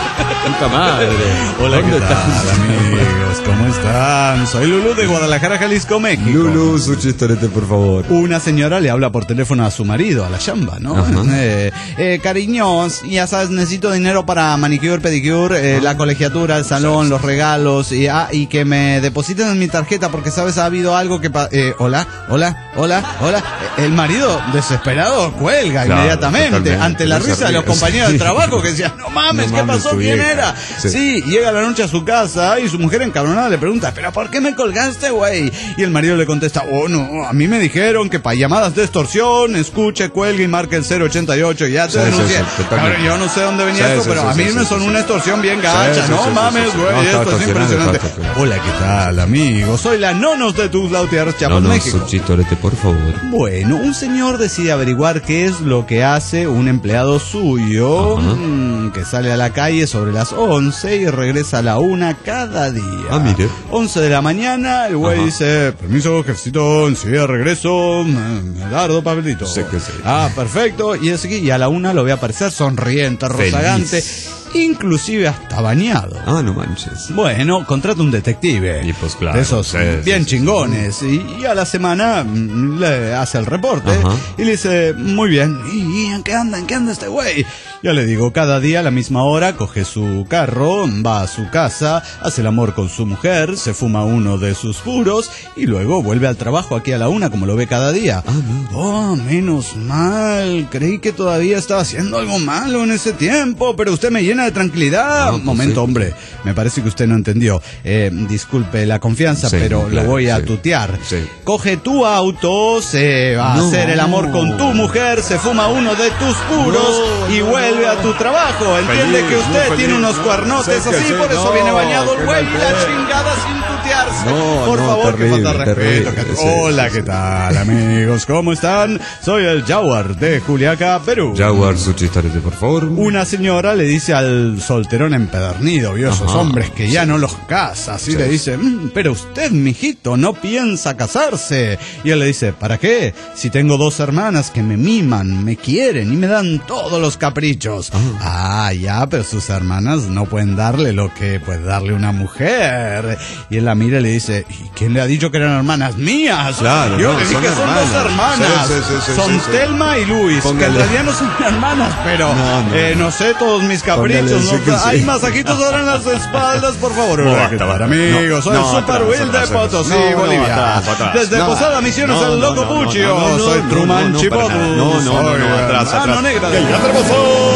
Speaker 4: puta madre.
Speaker 3: Hola,
Speaker 4: ¿Dónde
Speaker 3: ¿qué tal,
Speaker 4: estás?
Speaker 3: amigos? ¿Cómo están? Soy Lulú de Guadalajara, Jalisco, México.
Speaker 4: Lulu, su chistorete, por favor.
Speaker 3: Una señora le habla por teléfono a su marido, a la chamba, ¿no? Eh, eh, cariños, ya sabes, necesito dinero para manicure, pedicure, eh, la colegiatura, el salón, los regalos, y, ah, y que me depositen en mi tarjeta porque, sabes, ha habido algo que... Pa eh, hola, hola, hola, hola. Eh, El marido, desesperado, cuelga
Speaker 4: Claro,
Speaker 3: inmediatamente
Speaker 4: totalmente.
Speaker 3: ante la
Speaker 4: No se
Speaker 3: risa de los
Speaker 4: ríe.
Speaker 3: compañeros de trabajo que decían, no mames,
Speaker 4: No
Speaker 3: ¿qué
Speaker 4: mames,
Speaker 3: pasó?
Speaker 4: tu
Speaker 3: ¿Quién
Speaker 4: vieja.
Speaker 3: era?
Speaker 4: Sí.
Speaker 3: Sí, llega la noche a su casa y su mujer encabronada le pregunta, ¿pero por qué me colgaste, güey? Y el marido le contesta, oh, no, a mí me dijeron que para llamadas de extorsión, escuche, cuelgue y marque el cero ochenta y ocho y ya te
Speaker 4: Sí,
Speaker 3: denuncié.
Speaker 4: sí, sí, totalmente.
Speaker 3: Cabrón, yo no sé dónde venía
Speaker 4: Sí,
Speaker 3: esto,
Speaker 4: sí,
Speaker 3: pero
Speaker 4: sí,
Speaker 3: a mí
Speaker 4: sí,
Speaker 3: me
Speaker 4: sí,
Speaker 3: son
Speaker 4: sí,
Speaker 3: una
Speaker 4: sí.
Speaker 3: extorsión bien gacha,
Speaker 4: Sí, sí,
Speaker 3: no
Speaker 4: sí, sí,
Speaker 3: mames,
Speaker 4: sí, sí.
Speaker 3: güey,
Speaker 4: No, está
Speaker 3: esto es
Speaker 4: extorsionando,
Speaker 3: impresionante.
Speaker 4: está extorsionando.
Speaker 3: Hola, ¿qué tal, amigo? Soy la Nonos de Tuzla Gutiérrez,
Speaker 4: No,
Speaker 3: Chiapas,
Speaker 4: no,
Speaker 3: México.
Speaker 4: su chistorete, por favor.
Speaker 3: Bueno, un señor decide averiguar qué es lo que hace un empleado suyo,
Speaker 4: Ajá.
Speaker 3: mm, que sale a la calle sobre las once y regresa a la una cada día.
Speaker 4: Ah, mire.
Speaker 3: once de la mañana, el güey
Speaker 4: Ajá.
Speaker 3: dice, permiso, jefecito, enseguida regreso, me, me dardo papelito.
Speaker 4: Sí que sí.
Speaker 3: Ah, perfecto, y así, y a la una lo ve aparecer sonriente, rozagante, inclusive hasta bañado.
Speaker 4: Ah, no manches.
Speaker 3: Bueno, contrata un detective.
Speaker 4: Y pues claro,
Speaker 3: De esos
Speaker 4: sí,
Speaker 3: bien
Speaker 4: sí, sí,
Speaker 3: chingones. Y, y a la semana mm, le hace el reporte.
Speaker 4: Ajá.
Speaker 3: Y le dice, muy bien. ¿Y, y en qué anda? ¿En qué anda este güey? Ya le digo, cada día a la misma hora coge su carro, va a su casa, hace el amor con su mujer, se fuma uno de sus puros y luego vuelve al trabajo aquí a la una como lo ve cada día.
Speaker 4: Ah, no.
Speaker 3: Oh, menos mal. Creí que todavía estaba haciendo algo malo en ese tiempo, pero usted me llena de tranquilidad.
Speaker 4: No, pues
Speaker 3: Momento,
Speaker 4: sí.
Speaker 3: hombre. Me parece que usted no entendió. Eh, disculpe la confianza,
Speaker 4: Sí,
Speaker 3: pero
Speaker 4: claro,
Speaker 3: lo voy a
Speaker 4: sí.
Speaker 3: tutear.
Speaker 4: Sí.
Speaker 3: Coge tu auto, se va
Speaker 4: No.
Speaker 3: a hacer el amor con tu mujer, se fuma uno de tus puros
Speaker 4: No,
Speaker 3: y
Speaker 4: no,
Speaker 3: vuelve
Speaker 4: no.
Speaker 3: a tu trabajo. Entiende
Speaker 4: Feliz,
Speaker 3: que usted
Speaker 4: muy
Speaker 3: tiene
Speaker 4: feliz,
Speaker 3: unos
Speaker 4: no,
Speaker 3: cuernotes
Speaker 4: sé que
Speaker 3: así,
Speaker 4: sí,
Speaker 3: por eso
Speaker 4: no,
Speaker 3: viene bañado el
Speaker 4: qué
Speaker 3: güey
Speaker 4: mal
Speaker 3: y la
Speaker 4: pedo.
Speaker 3: chingada sin tutearse.
Speaker 4: No,
Speaker 3: por
Speaker 4: no,
Speaker 3: favor,
Speaker 4: terrible,
Speaker 3: que falta de respeto.
Speaker 4: terrible,
Speaker 3: que-
Speaker 4: sí,
Speaker 3: Hola,
Speaker 4: sí,
Speaker 3: ¿qué
Speaker 4: sí.
Speaker 3: tal, amigos? ¿Cómo están? Soy el Jaguar de Juliaca, Perú.
Speaker 4: Jaguar, su chistorete, por favor.
Speaker 3: Una señora le dice al solterón empedernido, vio esos
Speaker 4: Ajá,
Speaker 3: hombres que ya no los casa, así
Speaker 4: Sí.
Speaker 3: le dice, "Mm, pero usted, mijito, no piensa casarse. Y él le dice, ¿para qué? Si tengo dos hermanas que me miman, me quieren y me dan todos los caprichos. Ah, ya, pero sus hermanas no pueden darle lo que puede darle una mujer. Y él la mira y le dice, ¿y quién le ha dicho que eran hermanas mías?
Speaker 4: Claro,
Speaker 3: Yo
Speaker 4: no,
Speaker 3: le dije
Speaker 4: son
Speaker 3: que son
Speaker 4: hermanas.
Speaker 3: dos hermanas.
Speaker 4: Sí, sí, sí, sí,
Speaker 3: son
Speaker 4: sí, sí.
Speaker 3: Telma y Luis, que
Speaker 4: Póngale.
Speaker 3: en realidad no son hermanas, pero
Speaker 4: No, no.
Speaker 3: eh, no sé, todos mis caprichos.
Speaker 4: Póngale,
Speaker 3: ¿no?
Speaker 4: sí que sí.
Speaker 3: Hay masajitos ahora en las espaldas, por favor. Hola, ¿qué tal, amigos? Soy
Speaker 4: no,
Speaker 3: el Super
Speaker 4: atrás,
Speaker 3: Will de
Speaker 4: atrás,
Speaker 3: Potosí,
Speaker 4: no, no,
Speaker 3: Bolivia.
Speaker 4: atrás, atrás.
Speaker 3: Desde
Speaker 4: No.
Speaker 3: Posada Misiones,
Speaker 4: No,
Speaker 3: el
Speaker 4: no,
Speaker 3: Loco
Speaker 4: no, no,
Speaker 3: Puccio.
Speaker 4: no, no,
Speaker 3: Soy
Speaker 4: no,
Speaker 3: Truman
Speaker 4: no, no,
Speaker 3: Chipotle.
Speaker 4: para nada. No, no, no,
Speaker 3: Soy
Speaker 4: no, atrás,
Speaker 3: hermano
Speaker 4: atrás.
Speaker 3: negra
Speaker 4: Que
Speaker 3: de
Speaker 4: ya
Speaker 3: tenemos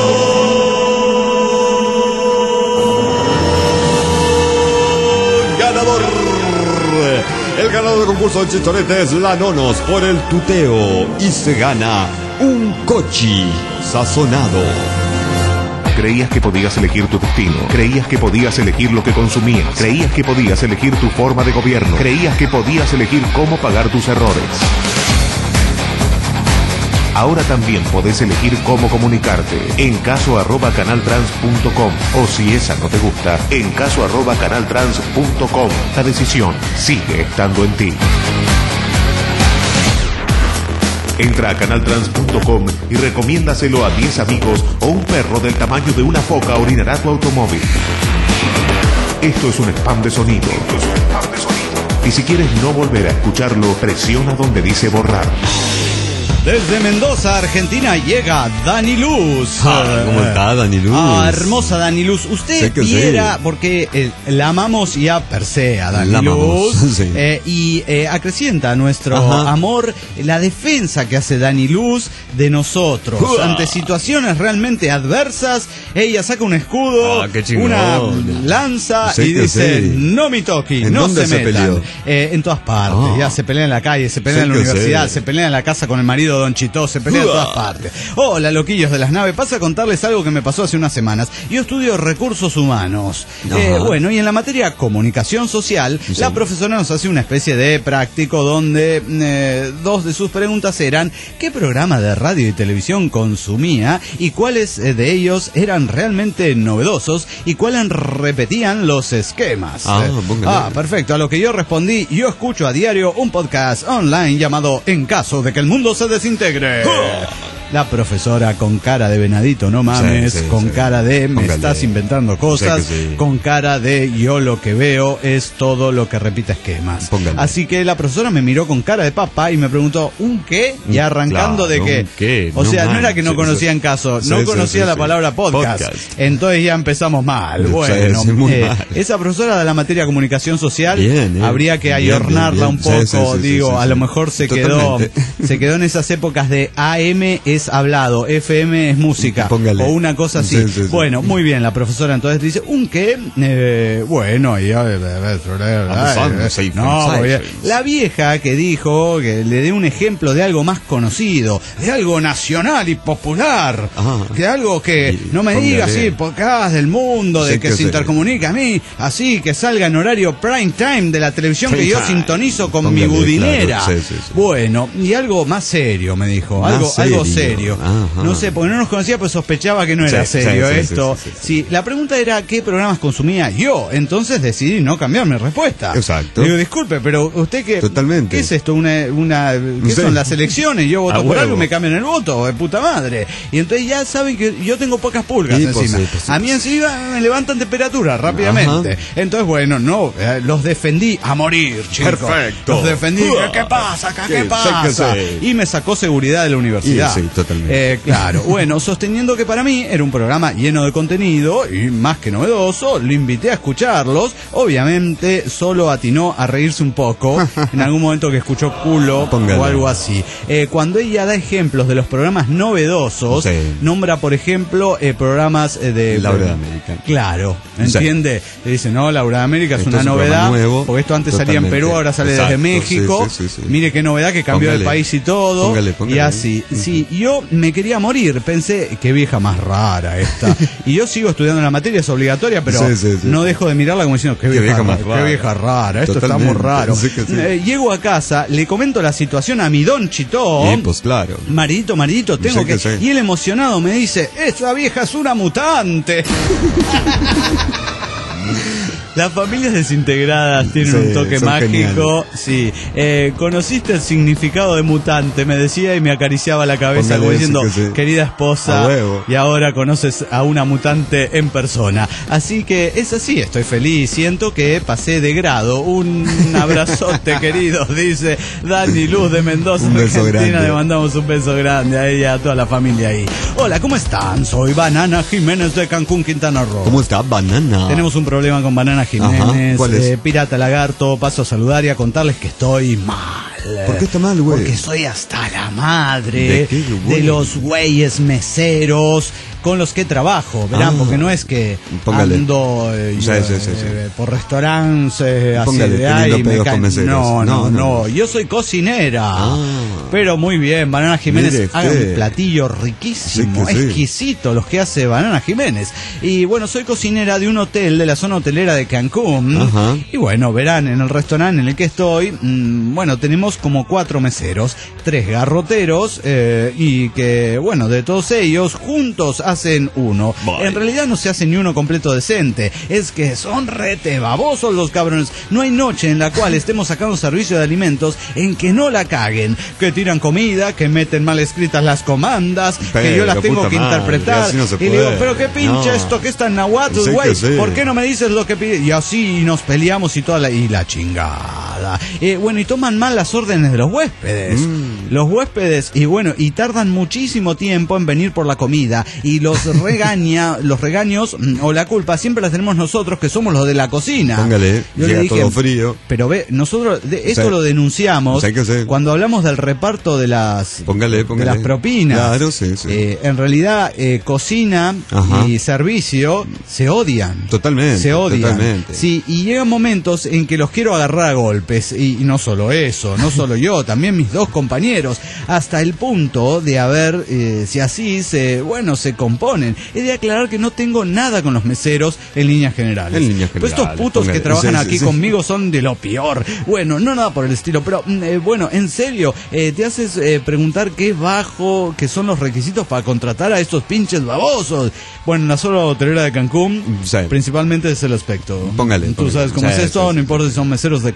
Speaker 4: ganador. El ganador del concurso de chistorete es la Nonos por el tuteo y se gana un cochi sazonado.
Speaker 2: Creías que podías elegir tu destino. Creías que podías elegir lo que consumías. Creías que podías elegir tu forma de gobierno. Creías que podías elegir cómo pagar tus errores. Ahora también podés elegir cómo comunicarte. En caso arroba canaltrans punto com. O si esa no te gusta, en caso arroba canaltrans punto com. La decisión sigue estando en ti. Entra a canaltrans punto com y recomiéndaselo a diez amigos o un perro del tamaño de una foca orinará tu automóvil. Esto es un spam de sonido. Esto es un spam de sonido. Y si quieres no volver a escucharlo, presiona donde dice borrar.
Speaker 3: Desde Mendoza, Argentina, llega Dani Luz.
Speaker 4: Ah, ¿cómo está, Dani Luz?
Speaker 3: Ah, hermosa Dani Luz. Usted
Speaker 4: Sé que
Speaker 3: viera,
Speaker 4: sí.
Speaker 3: porque eh, la amamos ya per se a Dani
Speaker 4: La amamos,
Speaker 3: Luz.
Speaker 4: sí.
Speaker 3: eh, y eh, acrecienta nuestro
Speaker 4: Ajá.
Speaker 3: amor la defensa que hace Dani Luz de nosotros.
Speaker 4: Uah.
Speaker 3: Ante situaciones realmente adversas, ella saca un escudo,
Speaker 4: Ah, qué chingón.
Speaker 3: una lanza
Speaker 4: Sí
Speaker 3: y
Speaker 4: que
Speaker 3: dice,
Speaker 4: sí.
Speaker 3: no me toqui,
Speaker 4: ¿En
Speaker 3: no
Speaker 4: dónde
Speaker 3: se
Speaker 4: se
Speaker 3: metan.
Speaker 4: peleó?
Speaker 3: Eh, en todas partes.
Speaker 4: Ah.
Speaker 3: Ya se pelea en la calle, se pelea
Speaker 4: Sí
Speaker 3: en la
Speaker 4: que
Speaker 3: universidad,
Speaker 4: sí.
Speaker 3: se pelea en la casa con el marido Don Chito, se pelea en
Speaker 4: Uah.
Speaker 3: todas partes. Hola, loquillos de las naves. Pasa a contarles algo que me pasó hace unas semanas. Yo estudio recursos humanos.
Speaker 4: Ajá.
Speaker 3: Eh, bueno, y en la materia comunicación social,
Speaker 4: Sí.
Speaker 3: la profesora nos hace una especie de práctico donde eh, dos de sus preguntas eran ¿qué programa de radio y televisión consumía y cuáles eh, de ellos eran realmente novedosos y cuáles repetían los esquemas?
Speaker 4: Ah,
Speaker 3: Eh,
Speaker 4: póngale.
Speaker 3: ah, perfecto. A lo que yo respondí, yo escucho a diario un podcast online llamado En caso de que el mundo se desintegre. La profesora con cara de venadito, no mames,
Speaker 4: sí, sí,
Speaker 3: con
Speaker 4: sí.
Speaker 3: cara de me
Speaker 4: Póngale.
Speaker 3: estás inventando cosas,
Speaker 4: Sí, sí.
Speaker 3: con cara de yo lo que veo es todo lo que repita esquemas.
Speaker 4: Póngale.
Speaker 3: Así que la profesora me miró con cara de papá y me preguntó, ¿un qué? Y arrancando
Speaker 4: Claro,
Speaker 3: de que,
Speaker 4: ¿un qué?
Speaker 3: o
Speaker 4: No
Speaker 3: sea, no era que no
Speaker 4: manches.
Speaker 3: conocían caso,
Speaker 4: Sí,
Speaker 3: no
Speaker 4: sí,
Speaker 3: conocía
Speaker 4: sí,
Speaker 3: la
Speaker 4: sí.
Speaker 3: palabra podcast.
Speaker 4: Podcast.
Speaker 3: Entonces ya empezamos mal.
Speaker 4: Sí,
Speaker 3: Bueno,
Speaker 4: sí, muy
Speaker 3: eh,
Speaker 4: mal.
Speaker 3: esa profesora de la materia de comunicación social,
Speaker 4: Bien, eh.
Speaker 3: habría que
Speaker 4: Bien,
Speaker 3: ayornarla
Speaker 4: bien,
Speaker 3: un
Speaker 4: bien.
Speaker 3: poco,
Speaker 4: Sí, sí, sí,
Speaker 3: digo,
Speaker 4: sí, sí,
Speaker 3: a
Speaker 4: sí.
Speaker 3: lo mejor se quedó,
Speaker 4: Totalmente.
Speaker 3: se quedó en esas épocas de A M es hablado, F M es música,
Speaker 4: Póngale.
Speaker 3: o una cosa así.
Speaker 4: Sí, sí, sí.
Speaker 3: Bueno, muy bien, la profesora entonces dice, ¿un qué? Eh, bueno, y yo,
Speaker 4: sí,
Speaker 3: no,
Speaker 4: sí,
Speaker 3: voy a-
Speaker 4: sí.
Speaker 3: la vieja que dijo que le dé un ejemplo de algo más conocido, de algo nacional y popular,
Speaker 4: Ah.
Speaker 3: de algo que
Speaker 4: Y
Speaker 3: no me
Speaker 4: póngale.
Speaker 3: diga así, podcast del mundo, de
Speaker 4: Sí,
Speaker 3: que
Speaker 4: que
Speaker 3: se
Speaker 4: sí.
Speaker 3: intercomunica a mí, así que salga en horario prime time de la televisión que
Speaker 4: Prime
Speaker 3: yo
Speaker 4: time.
Speaker 3: sintonizo con
Speaker 4: Póngale,
Speaker 3: mi budinera.
Speaker 4: claro. Sí, sí, sí.
Speaker 3: Bueno, y algo más serio, me dijo,
Speaker 4: Más
Speaker 3: algo, algo
Speaker 4: serio.
Speaker 3: serio.
Speaker 4: Ajá.
Speaker 3: No sé, porque no nos conocía, pues sospechaba que no era
Speaker 4: Sí,
Speaker 3: serio
Speaker 4: sí, sí,
Speaker 3: esto.
Speaker 4: sí, sí, sí.
Speaker 3: Sí, la pregunta era qué programas consumía yo, entonces decidí no cambiar mi respuesta.
Speaker 4: Exacto.
Speaker 3: Le digo, disculpe, pero usted qué,
Speaker 4: Totalmente.
Speaker 3: ¿qué es esto? Una, una, ¿qué
Speaker 4: Sí.
Speaker 3: son las elecciones? Yo voto
Speaker 4: A
Speaker 3: por
Speaker 4: huevo.
Speaker 3: algo y me cambian el voto, de puta madre. Y entonces ya saben que yo tengo pocas pulgas
Speaker 4: Sí, pues
Speaker 3: encima.
Speaker 4: sí, pues sí,
Speaker 3: a mí
Speaker 4: pues
Speaker 3: encima me levantan temperatura rápidamente. Entonces, bueno, no, eh, los defendí a morir, chicos.
Speaker 4: Perfecto.
Speaker 3: Los defendí.
Speaker 4: Uah.
Speaker 3: ¿Qué, qué pasa acá? ¿Qué
Speaker 4: Sí,
Speaker 3: pasa?
Speaker 4: sí, sí.
Speaker 3: Y me sacó seguridad de la universidad.
Speaker 4: Y sí, totalmente.
Speaker 3: Eh, claro, bueno, sosteniendo que para mí era un programa lleno de contenido y más que novedoso, lo invité a escucharlos. Obviamente solo atinó a reírse un poco en algún momento que escuchó culo
Speaker 4: Póngale.
Speaker 3: o algo así. Eh, cuando ella da ejemplos de los programas novedosos,
Speaker 4: Sí.
Speaker 3: nombra por ejemplo eh, programas eh, de
Speaker 4: Laura de América.
Speaker 3: Claro, ¿entiende? Le dice, no, Laura de América es
Speaker 4: Esto
Speaker 3: una
Speaker 4: es un
Speaker 3: novedad,
Speaker 4: programa nuevo,
Speaker 3: porque esto antes salía en
Speaker 4: totalmente.
Speaker 3: Perú, ahora sale
Speaker 4: Exacto,
Speaker 3: desde México.
Speaker 4: sí, sí, sí, sí.
Speaker 3: Mire qué novedad que cambió
Speaker 4: Póngale.
Speaker 3: el país y todo.
Speaker 4: Póngale, póngale.
Speaker 3: Y así. Sí, yo me quería morir, pensé, qué vieja más rara esta. Y yo sigo estudiando la materia, es obligatoria, pero
Speaker 4: Sí, sí, sí.
Speaker 3: no dejo de mirarla como diciendo, qué vieja,
Speaker 4: vieja más
Speaker 3: qué
Speaker 4: rara.
Speaker 3: vieja rara, esto
Speaker 4: Totalmente,
Speaker 3: está muy raro.
Speaker 4: sí que sí.
Speaker 3: Eh, llego a casa, le comento la situación a mi don Chitón.
Speaker 4: Y pues claro.
Speaker 3: Maridito, maridito, tengo
Speaker 4: Sí
Speaker 3: que...
Speaker 4: que sí.
Speaker 3: Y él emocionado me dice, esta vieja es una mutante. Las familias desintegradas tienen
Speaker 4: Sí,
Speaker 3: un toque
Speaker 4: son
Speaker 3: mágico. Sí. Eh, ¿Conociste el significado de mutante? Me decía y me acariciaba la cabeza
Speaker 4: Póngale,
Speaker 3: como diciendo,
Speaker 4: sí que sí.
Speaker 3: querida esposa,
Speaker 4: A huevo.
Speaker 3: y ahora conoces a una mutante en persona. Así que es así, estoy feliz. Siento que pasé de grado. Un abrazote, querido, dice Dani Luz de Mendoza,
Speaker 4: Un beso
Speaker 3: Argentina.
Speaker 4: grande.
Speaker 3: Le mandamos un beso grande a ella, a toda la familia ahí. Hola, ¿cómo están? Soy Banana Jiménez de Cancún, Quintana Roo.
Speaker 4: ¿Cómo está, banana?
Speaker 3: Tenemos un problema con Banana Jiménez,
Speaker 4: Ajá, ¿cuál es?
Speaker 3: eh, Pirata Lagarto. Paso a saludar y a contarles que estoy mal.
Speaker 4: ¿Por qué está mal, güey?
Speaker 3: Porque soy hasta la madre
Speaker 4: ¿De qué, güey?
Speaker 3: de los güeyes meseros con los que trabajo, verán,
Speaker 4: Ah,
Speaker 3: porque no es que
Speaker 4: póngale.
Speaker 3: ando eh,
Speaker 4: Sí,
Speaker 3: yo,
Speaker 4: sí, sí, sí.
Speaker 3: eh, por restaurantes eh, así
Speaker 4: Póngale,
Speaker 3: de
Speaker 4: teniendo
Speaker 3: ahí me
Speaker 4: pedos
Speaker 3: caen-
Speaker 4: con meseros.
Speaker 3: no, no,
Speaker 4: No,
Speaker 3: no,
Speaker 4: no.
Speaker 3: yo soy cocinera.
Speaker 4: Ah.
Speaker 3: Pero muy bien, Banana Jiménez
Speaker 4: Mire
Speaker 3: haga
Speaker 4: usted.
Speaker 3: un platillo riquísimo,
Speaker 4: Sí que sí.
Speaker 3: exquisito los que hace Banana Jiménez. Y bueno, soy cocinera de un hotel de la zona hotelera de Cancún.
Speaker 4: Ajá.
Speaker 3: Y bueno, verán, en el restaurante en el que estoy, mmm, bueno, tenemos como cuatro meseros, tres garroteros, eh, y que, bueno, de todos ellos, juntos hacen uno.
Speaker 4: Bye.
Speaker 3: En realidad no se hace ni uno completo decente, es que son rete babosos los cabrones. No hay noche en la cual estemos sacando servicio de alimentos en que no la caguen, que tiran comida, que meten mal escritas las comandas, que yo las
Speaker 4: Pero,
Speaker 3: tengo
Speaker 4: puta
Speaker 3: que
Speaker 4: madre,
Speaker 3: interpretar.
Speaker 4: así no se
Speaker 3: y le digo,
Speaker 4: puede.
Speaker 3: pero qué pinche
Speaker 4: No.
Speaker 3: esto que está en Nahuatl,
Speaker 4: Sí que
Speaker 3: güey,
Speaker 4: sí.
Speaker 3: ¿por qué no me dices lo que pide? Y así nos peleamos y toda la, y la chingada. Eh, bueno, y toman mal las órdenes de los huéspedes.
Speaker 4: Mm.
Speaker 3: Los huéspedes, y bueno, y tardan muchísimo tiempo en venir por la comida. Y los regaña, los regaños mm, o la culpa siempre las tenemos nosotros, que somos los de la cocina.
Speaker 4: Póngale,
Speaker 3: Yo le
Speaker 4: llega
Speaker 3: dije,
Speaker 4: todo frío.
Speaker 3: pero ve, nosotros de, esto
Speaker 4: Sí.
Speaker 3: lo denunciamos
Speaker 4: Sí, que sí.
Speaker 3: cuando hablamos del reparto de las,
Speaker 4: Póngale, póngale.
Speaker 3: de las propinas.
Speaker 4: Claro, sí, sí.
Speaker 3: Eh, en realidad, eh, cocina
Speaker 4: Ajá.
Speaker 3: y servicio se odian.
Speaker 4: Totalmente,
Speaker 3: Se odian.
Speaker 4: totalmente.
Speaker 3: Sí, y llegan momentos en que los quiero agarrar a golpes. Y, y no solo eso, no solo yo, también mis dos compañeros. Hasta el punto de haber, eh, si así se, bueno, se componen. He de aclarar que no tengo nada con los meseros en líneas generales.
Speaker 4: En líneas
Speaker 3: Pues estos
Speaker 4: generales,
Speaker 3: putos que
Speaker 4: póngale.
Speaker 3: trabajan
Speaker 4: Sí, sí,
Speaker 3: aquí
Speaker 4: sí.
Speaker 3: conmigo son de lo peor. Bueno, no nada por el estilo, pero mm, eh, bueno, en serio, eh, te haces eh, preguntar qué bajo, qué son los requisitos para contratar a estos pinches babosos. Bueno, en la sola hotelera de Cancún,
Speaker 4: Sí.
Speaker 3: principalmente es el aspecto.
Speaker 4: Póngale,
Speaker 3: Tú
Speaker 4: póngale.
Speaker 3: sabes cómo
Speaker 4: Sí,
Speaker 3: es esto,
Speaker 4: sí,
Speaker 3: no
Speaker 4: sí,
Speaker 3: importa si son meseros de carrera o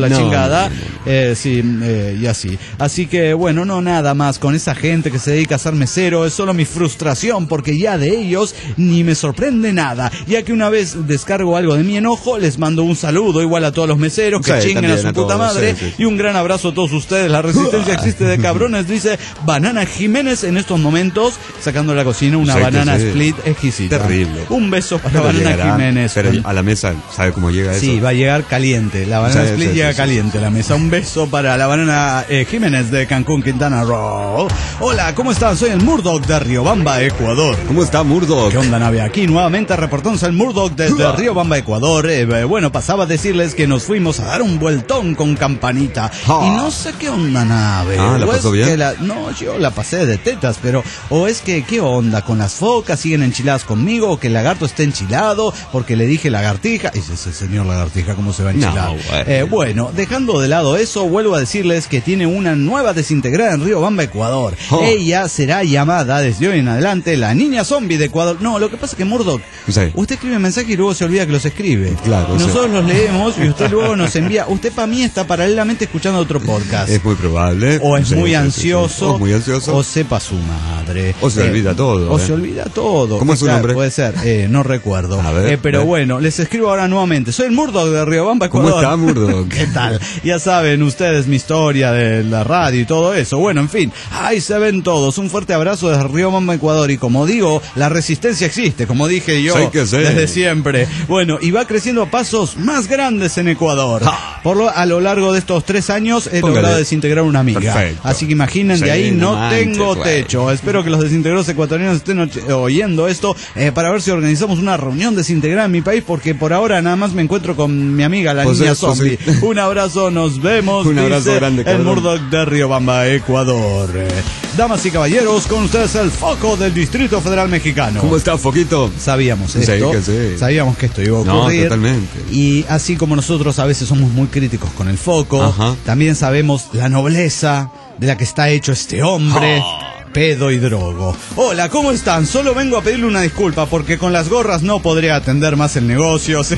Speaker 3: la
Speaker 4: no,
Speaker 3: chingada.
Speaker 4: No, no, no.
Speaker 3: Eh, sí, eh, y así. Así que bueno, no nada más con esa gente que se dedica a ser mesero. Es solo mi frustración porque ya de ellos ni me sorprende nada. Ya que una vez descargo algo de mi enojo, les mando un saludo igual a todos los meseros que
Speaker 4: Sí,
Speaker 3: chinguen a su
Speaker 4: a
Speaker 3: puta
Speaker 4: todos,
Speaker 3: madre.
Speaker 4: sí, sí.
Speaker 3: Y un gran abrazo a todos ustedes. La resistencia existe de cabrones, dice Banana Jiménez en estos momentos, sacando de la cocina una
Speaker 4: Sí, que
Speaker 3: banana
Speaker 4: sí.
Speaker 3: split exquisita.
Speaker 4: Terrible.
Speaker 3: Un beso para
Speaker 4: Pero
Speaker 3: Banana
Speaker 4: llegará,
Speaker 3: Jiménez.
Speaker 4: Pero a la mesa, ¿sabe cómo llega eso?
Speaker 3: Sí, va a llegar caliente. La banana
Speaker 4: Sí,
Speaker 3: split
Speaker 4: sí,
Speaker 3: llega
Speaker 4: sí,
Speaker 3: caliente a la mesa. Un beso para la banana eh, Jiménez de Cancún, Quintana Roo. Hola, ¿cómo están? Soy el Murdoch de Riobamba, Ecuador.
Speaker 4: ¿Cómo está Murdoch?
Speaker 3: ¿Qué onda, nave? Aquí nuevamente reportándose el Murdoch desde Riobamba, Ecuador. Eh, bueno, pasaba a decirles que nos fuimos a dar un vueltón con Campanita.
Speaker 4: Ah.
Speaker 3: Y no sé qué onda, nave.
Speaker 4: Ah, ¿la
Speaker 3: O es
Speaker 4: pasó bien?
Speaker 3: que la- no, yo la pasé de tetas, pero... O es que, ¿qué onda? ¿Con las focas siguen enchiladas conmigo? ¿O que el lagarto está enchilado? Porque le dije lagartija. Y ese señor lagartija, ¿cómo se va a enchilar?
Speaker 4: No, bueno.
Speaker 3: Eh, bueno, dejando de lado eso, vuelvo a decirles que tiene una nueva desintegrada en Riobamba, Ecuador.
Speaker 4: Oh.
Speaker 3: Ella será llamada desde hoy en adelante la niña zombie de Ecuador. No, lo que pasa es que Murdoch,
Speaker 4: Sí.
Speaker 3: usted escribe mensaje y luego se olvida que los escribe.
Speaker 4: Claro,
Speaker 3: Y
Speaker 4: sí.
Speaker 3: nosotros los leemos y usted luego nos envía. Usted para mí está paralelamente escuchando otro podcast.
Speaker 4: Es muy probable.
Speaker 3: O es
Speaker 4: Sí,
Speaker 3: muy
Speaker 4: sí, sí, sí.
Speaker 3: ansioso,
Speaker 4: O muy ansioso.
Speaker 3: o sepa su madre.
Speaker 4: O se olvida todo,
Speaker 3: O
Speaker 4: eh.
Speaker 3: se olvida todo.
Speaker 4: ¿Cómo es su
Speaker 3: Claro,
Speaker 4: nombre?
Speaker 3: Puede ser, eh, no recuerdo.
Speaker 4: A ver,
Speaker 3: Eh, pero
Speaker 4: ver.
Speaker 3: bueno, les escribo ahora nuevamente. Soy el Murdoch de Riobamba,
Speaker 4: ¿Cómo
Speaker 3: Ecuador.
Speaker 4: está, Murdoch?
Speaker 3: ¿Qué tal? Ya saben ustedes mi historia de la radio y todo eso. Bueno, en fin, ahí se ven todos. Un fuerte abrazo desde Riobamba, Ecuador. Y como digo, la resistencia existe, como dije yo
Speaker 4: Sí que sí.
Speaker 3: desde siempre. Bueno, y va creciendo a pasos más grandes en Ecuador.
Speaker 4: Ja.
Speaker 3: Por lo, a lo largo de estos tres años he
Speaker 4: Póngale.
Speaker 3: logrado desintegrar una amiga.
Speaker 4: Perfecto.
Speaker 3: Así que imaginen, de
Speaker 4: Sí,
Speaker 3: ahí
Speaker 4: no
Speaker 3: no
Speaker 4: manches,
Speaker 3: tengo
Speaker 4: güey.
Speaker 3: techo. Espero que los desintegrados ecuatorianos estén och- oyendo esto eh, para ver si organizamos una reunión desintegrada en mi país, porque por ahora nada más me encuentro con mi amiga, la
Speaker 4: Pues
Speaker 3: niña
Speaker 4: eso,
Speaker 3: zombie.
Speaker 4: sí.
Speaker 3: Un abrazo, nos vemos.
Speaker 4: Un abrazo
Speaker 3: dice
Speaker 4: grande,
Speaker 3: el
Speaker 4: cabrón.
Speaker 3: Murdoch de Riobamba, Ecuador. Eh, Damas y caballeros, con ustedes el foco del Distrito Federal Mexicano.
Speaker 4: ¿Cómo está, Foquito?
Speaker 3: Sabíamos
Speaker 4: Sí,
Speaker 3: esto,
Speaker 4: que sí.
Speaker 3: sabíamos que esto iba a
Speaker 4: No,
Speaker 3: ocurrir.
Speaker 4: totalmente.
Speaker 3: Y así como nosotros a veces somos muy críticos con el foco,
Speaker 4: Ajá.
Speaker 3: también sabemos la nobleza de la que está hecho este hombre. Pedo y drogo. Hola, ¿cómo están? Solo vengo a pedirle una disculpa porque con las gorras no podré atender más el negocio. Se-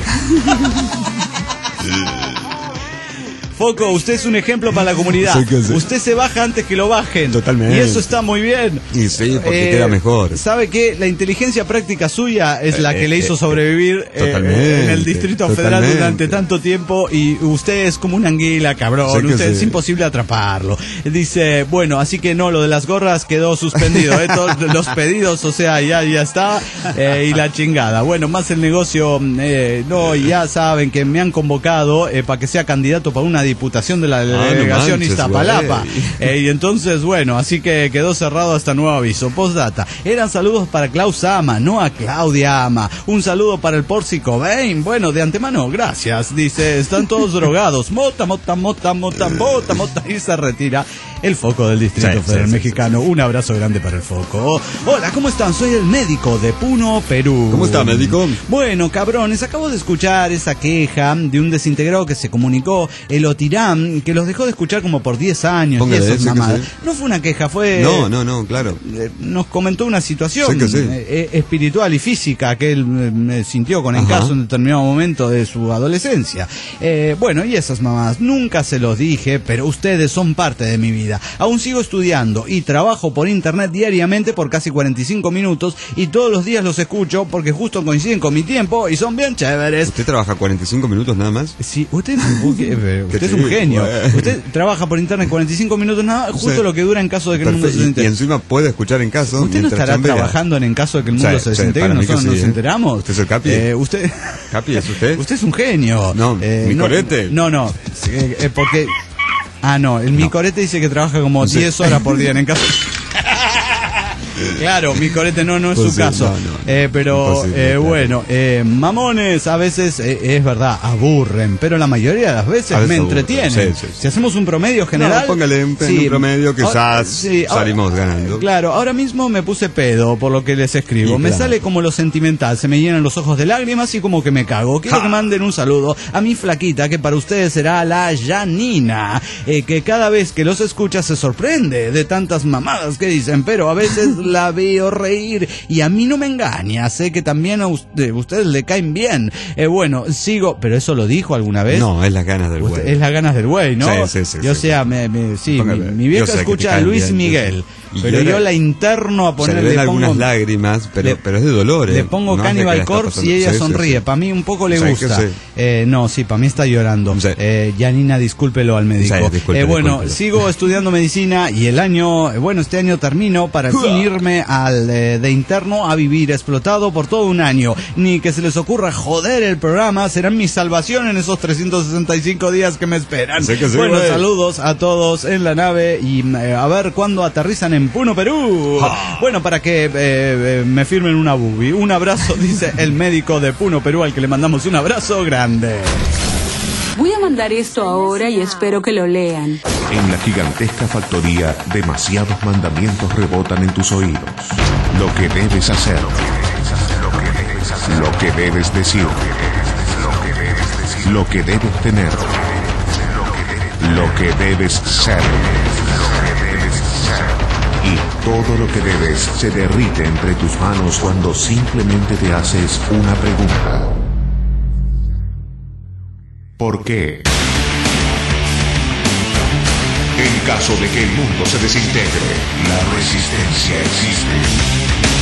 Speaker 3: Foco, usted es un ejemplo para la comunidad.
Speaker 4: Sí que sí.
Speaker 3: Usted se baja antes que lo bajen.
Speaker 4: Totalmente.
Speaker 3: Y eso está muy bien.
Speaker 4: Y sí, porque
Speaker 3: Eh,
Speaker 4: queda mejor.
Speaker 3: ¿Sabe qué? La inteligencia práctica suya es la que
Speaker 4: Eh,
Speaker 3: le hizo
Speaker 4: eh,
Speaker 3: sobrevivir eh,
Speaker 4: totalmente,
Speaker 3: en el Distrito Federal
Speaker 4: totalmente.
Speaker 3: durante tanto tiempo y usted es como una anguila, cabrón.
Speaker 4: Sí que
Speaker 3: Usted es
Speaker 4: sí.
Speaker 3: imposible atraparlo. Dice, bueno, así que no, lo de las gorras quedó suspendido. ¿eh? Todos los pedidos, o sea, ya, ya está. eh, y la chingada. Bueno, más el negocio, eh, no, ya saben que me han convocado eh, para que sea candidato para una diputación de la
Speaker 4: Ah, no
Speaker 3: delegación
Speaker 4: manches,
Speaker 3: Iztapalapa.
Speaker 4: güey.
Speaker 3: Eh, y entonces, bueno, así que quedó cerrado hasta nuevo aviso. Postdata. Eran saludos para Klaus Ama, no a Claudia Ama. Un saludo para el Porci Cobain. Bueno, de antemano, gracias. Dice, están todos drogados. Mota, mota, mota, mota, mota, mota. Y se retira el foco del Distrito
Speaker 4: Sí,
Speaker 3: Federal
Speaker 4: sí, sí,
Speaker 3: Mexicano. Un abrazo grande para el foco. Hola, ¿cómo están? Soy el médico de Puno, Perú.
Speaker 4: ¿Cómo está, médico?
Speaker 3: Bueno, cabrones, acabo de escuchar esa queja de un desintegrado que se comunicó, el Otirán, que los dejó de escuchar como por diez años.
Speaker 4: Póngale,
Speaker 3: y esas
Speaker 4: sí que
Speaker 3: mamadas.
Speaker 4: sí.
Speaker 3: No fue una queja, fue...
Speaker 4: No, no, no, claro.
Speaker 3: eh, nos comentó una situación
Speaker 4: Sí que sí.
Speaker 3: eh, eh, espiritual y física que él eh, sintió con
Speaker 4: Ajá.
Speaker 3: encaso en determinado momento de su adolescencia. Eh, bueno, y esas mamás, nunca se los dije, pero ustedes son parte de mi vida. Aún sigo estudiando y trabajo por internet diariamente por casi cuarenta y cinco minutos y todos los días los escucho porque justo coinciden con mi tiempo y son bien chéveres.
Speaker 4: ¿Usted trabaja cuarenta y cinco minutos nada más?
Speaker 3: Sí, usted, usted, usted es un
Speaker 4: chico,
Speaker 3: genio.
Speaker 4: eh.
Speaker 3: Usted trabaja por internet cuarenta y cinco minutos nada, justo
Speaker 4: Sí.
Speaker 3: lo que dura en caso de que el mundo
Speaker 4: Perfecto.
Speaker 3: se
Speaker 4: Y, y
Speaker 3: desintegre.
Speaker 4: encima puede escuchar en caso.
Speaker 3: ¿Usted no
Speaker 4: mientras
Speaker 3: estará
Speaker 4: chambea.
Speaker 3: trabajando en, en caso de que el mundo
Speaker 4: Sí,
Speaker 3: se
Speaker 4: sí,
Speaker 3: desintegre y
Speaker 4: para mí que
Speaker 3: nosotros
Speaker 4: sí,
Speaker 3: nos
Speaker 4: ¿eh?
Speaker 3: enteramos?
Speaker 4: ¿Usted es el Capi?
Speaker 3: Eh, usted...
Speaker 4: Capi, ¿es usted?
Speaker 3: Usted es un genio.
Speaker 4: No, ¿mi corete?
Speaker 3: No, no, eh, eh, porque... Ah, no, el mi corete dice que trabaja como
Speaker 4: Sí.
Speaker 3: diez horas por día en casa. Claro, mi corete no, no es
Speaker 4: Pues
Speaker 3: su
Speaker 4: sí,
Speaker 3: caso.
Speaker 4: no, no,
Speaker 3: Eh, pero,
Speaker 4: imposible,
Speaker 3: eh,
Speaker 4: claro.
Speaker 3: bueno, eh, mamones a veces, eh, es verdad, aburren, pero la mayoría de las veces
Speaker 4: A veces
Speaker 3: me
Speaker 4: aburren,
Speaker 3: entretienen.
Speaker 4: sí, sí, sí.
Speaker 3: Si hacemos un promedio general...
Speaker 4: No, póngale un,
Speaker 3: sí,
Speaker 4: un promedio, quizás
Speaker 3: ahora- sí, ahora-
Speaker 4: salimos ganando.
Speaker 3: Claro, ahora mismo me puse pedo por lo que les escribo.
Speaker 4: Y
Speaker 3: me
Speaker 4: claro.
Speaker 3: sale como lo sentimental, se me llenan los ojos de lágrimas y como que me cago. Quiero
Speaker 4: Ja.
Speaker 3: que manden un saludo a mi flaquita, que para ustedes será la Janina, eh, que cada vez que los escucha se sorprende de tantas mamadas que dicen, pero a veces la veo reír y a mí no me engaña, sé que también a usted, ustedes le caen bien. Eh, bueno, sigo, pero eso lo dijo alguna vez.
Speaker 4: No, es las ganas del
Speaker 3: Usted,
Speaker 4: güey.
Speaker 3: es las ganas del güey, ¿no?
Speaker 4: Sí, sí, sí.
Speaker 3: Yo
Speaker 4: sí.
Speaker 3: sea, me, me, sí, mi,
Speaker 4: Póngame,
Speaker 3: mi vieja
Speaker 4: yo sé que te
Speaker 3: escucha a
Speaker 4: caen
Speaker 3: Luis
Speaker 4: bien,
Speaker 3: Miguel,
Speaker 4: y
Speaker 3: pero
Speaker 4: yo
Speaker 3: yo
Speaker 4: era-
Speaker 3: la interno a
Speaker 4: Se le
Speaker 3: ponerle,
Speaker 4: ven
Speaker 3: le
Speaker 4: algunas
Speaker 3: pongo,
Speaker 4: lágrimas, pero,
Speaker 3: le-
Speaker 4: pero es de dolor.
Speaker 3: le
Speaker 4: eh.
Speaker 3: pongo
Speaker 4: No es de que
Speaker 3: Cannibal
Speaker 4: la está
Speaker 3: Corpse
Speaker 4: pasando.
Speaker 3: y ella
Speaker 4: Sí, sí,
Speaker 3: sonríe.
Speaker 4: sí.
Speaker 3: Para mí un poco le
Speaker 4: Sí, que
Speaker 3: gusta.
Speaker 4: sí.
Speaker 3: Eh, no, sí, para mí está llorando.
Speaker 4: Sí.
Speaker 3: Eh, Janina, discúlpelo al médico.
Speaker 4: Sí, disculpe,
Speaker 3: Eh, bueno,
Speaker 4: discúlpelo.
Speaker 3: sigo estudiando medicina y el año, eh, bueno, este año termino para al fin irme al eh, de interno a vivir explotado por todo un año. Ni que se les ocurra joder el programa, serán mi salvación en esos trescientos sesenta y cinco días que me esperan.
Speaker 4: Sí que sí,
Speaker 3: bueno,
Speaker 4: güey.
Speaker 3: saludos a todos en la nave y eh, a ver cuándo aterrizan en Puno, Perú. Bueno, para que eh, eh, me firmen una boobie. Un abrazo, dice el médico de Puno, Perú, al que le mandamos un abrazo grande.
Speaker 7: Voy a mandar esto ahora y espero que lo lean.
Speaker 2: En la gigantesca factoría, demasiados mandamientos rebotan en tus oídos. Lo que debes hacer, lo que debes decir, lo que debes tener, lo que debes ser. Y todo lo que debes se derrite entre tus manos cuando simplemente te haces una pregunta. ¿Por qué? En caso de que el mundo se desintegre, la resistencia existe.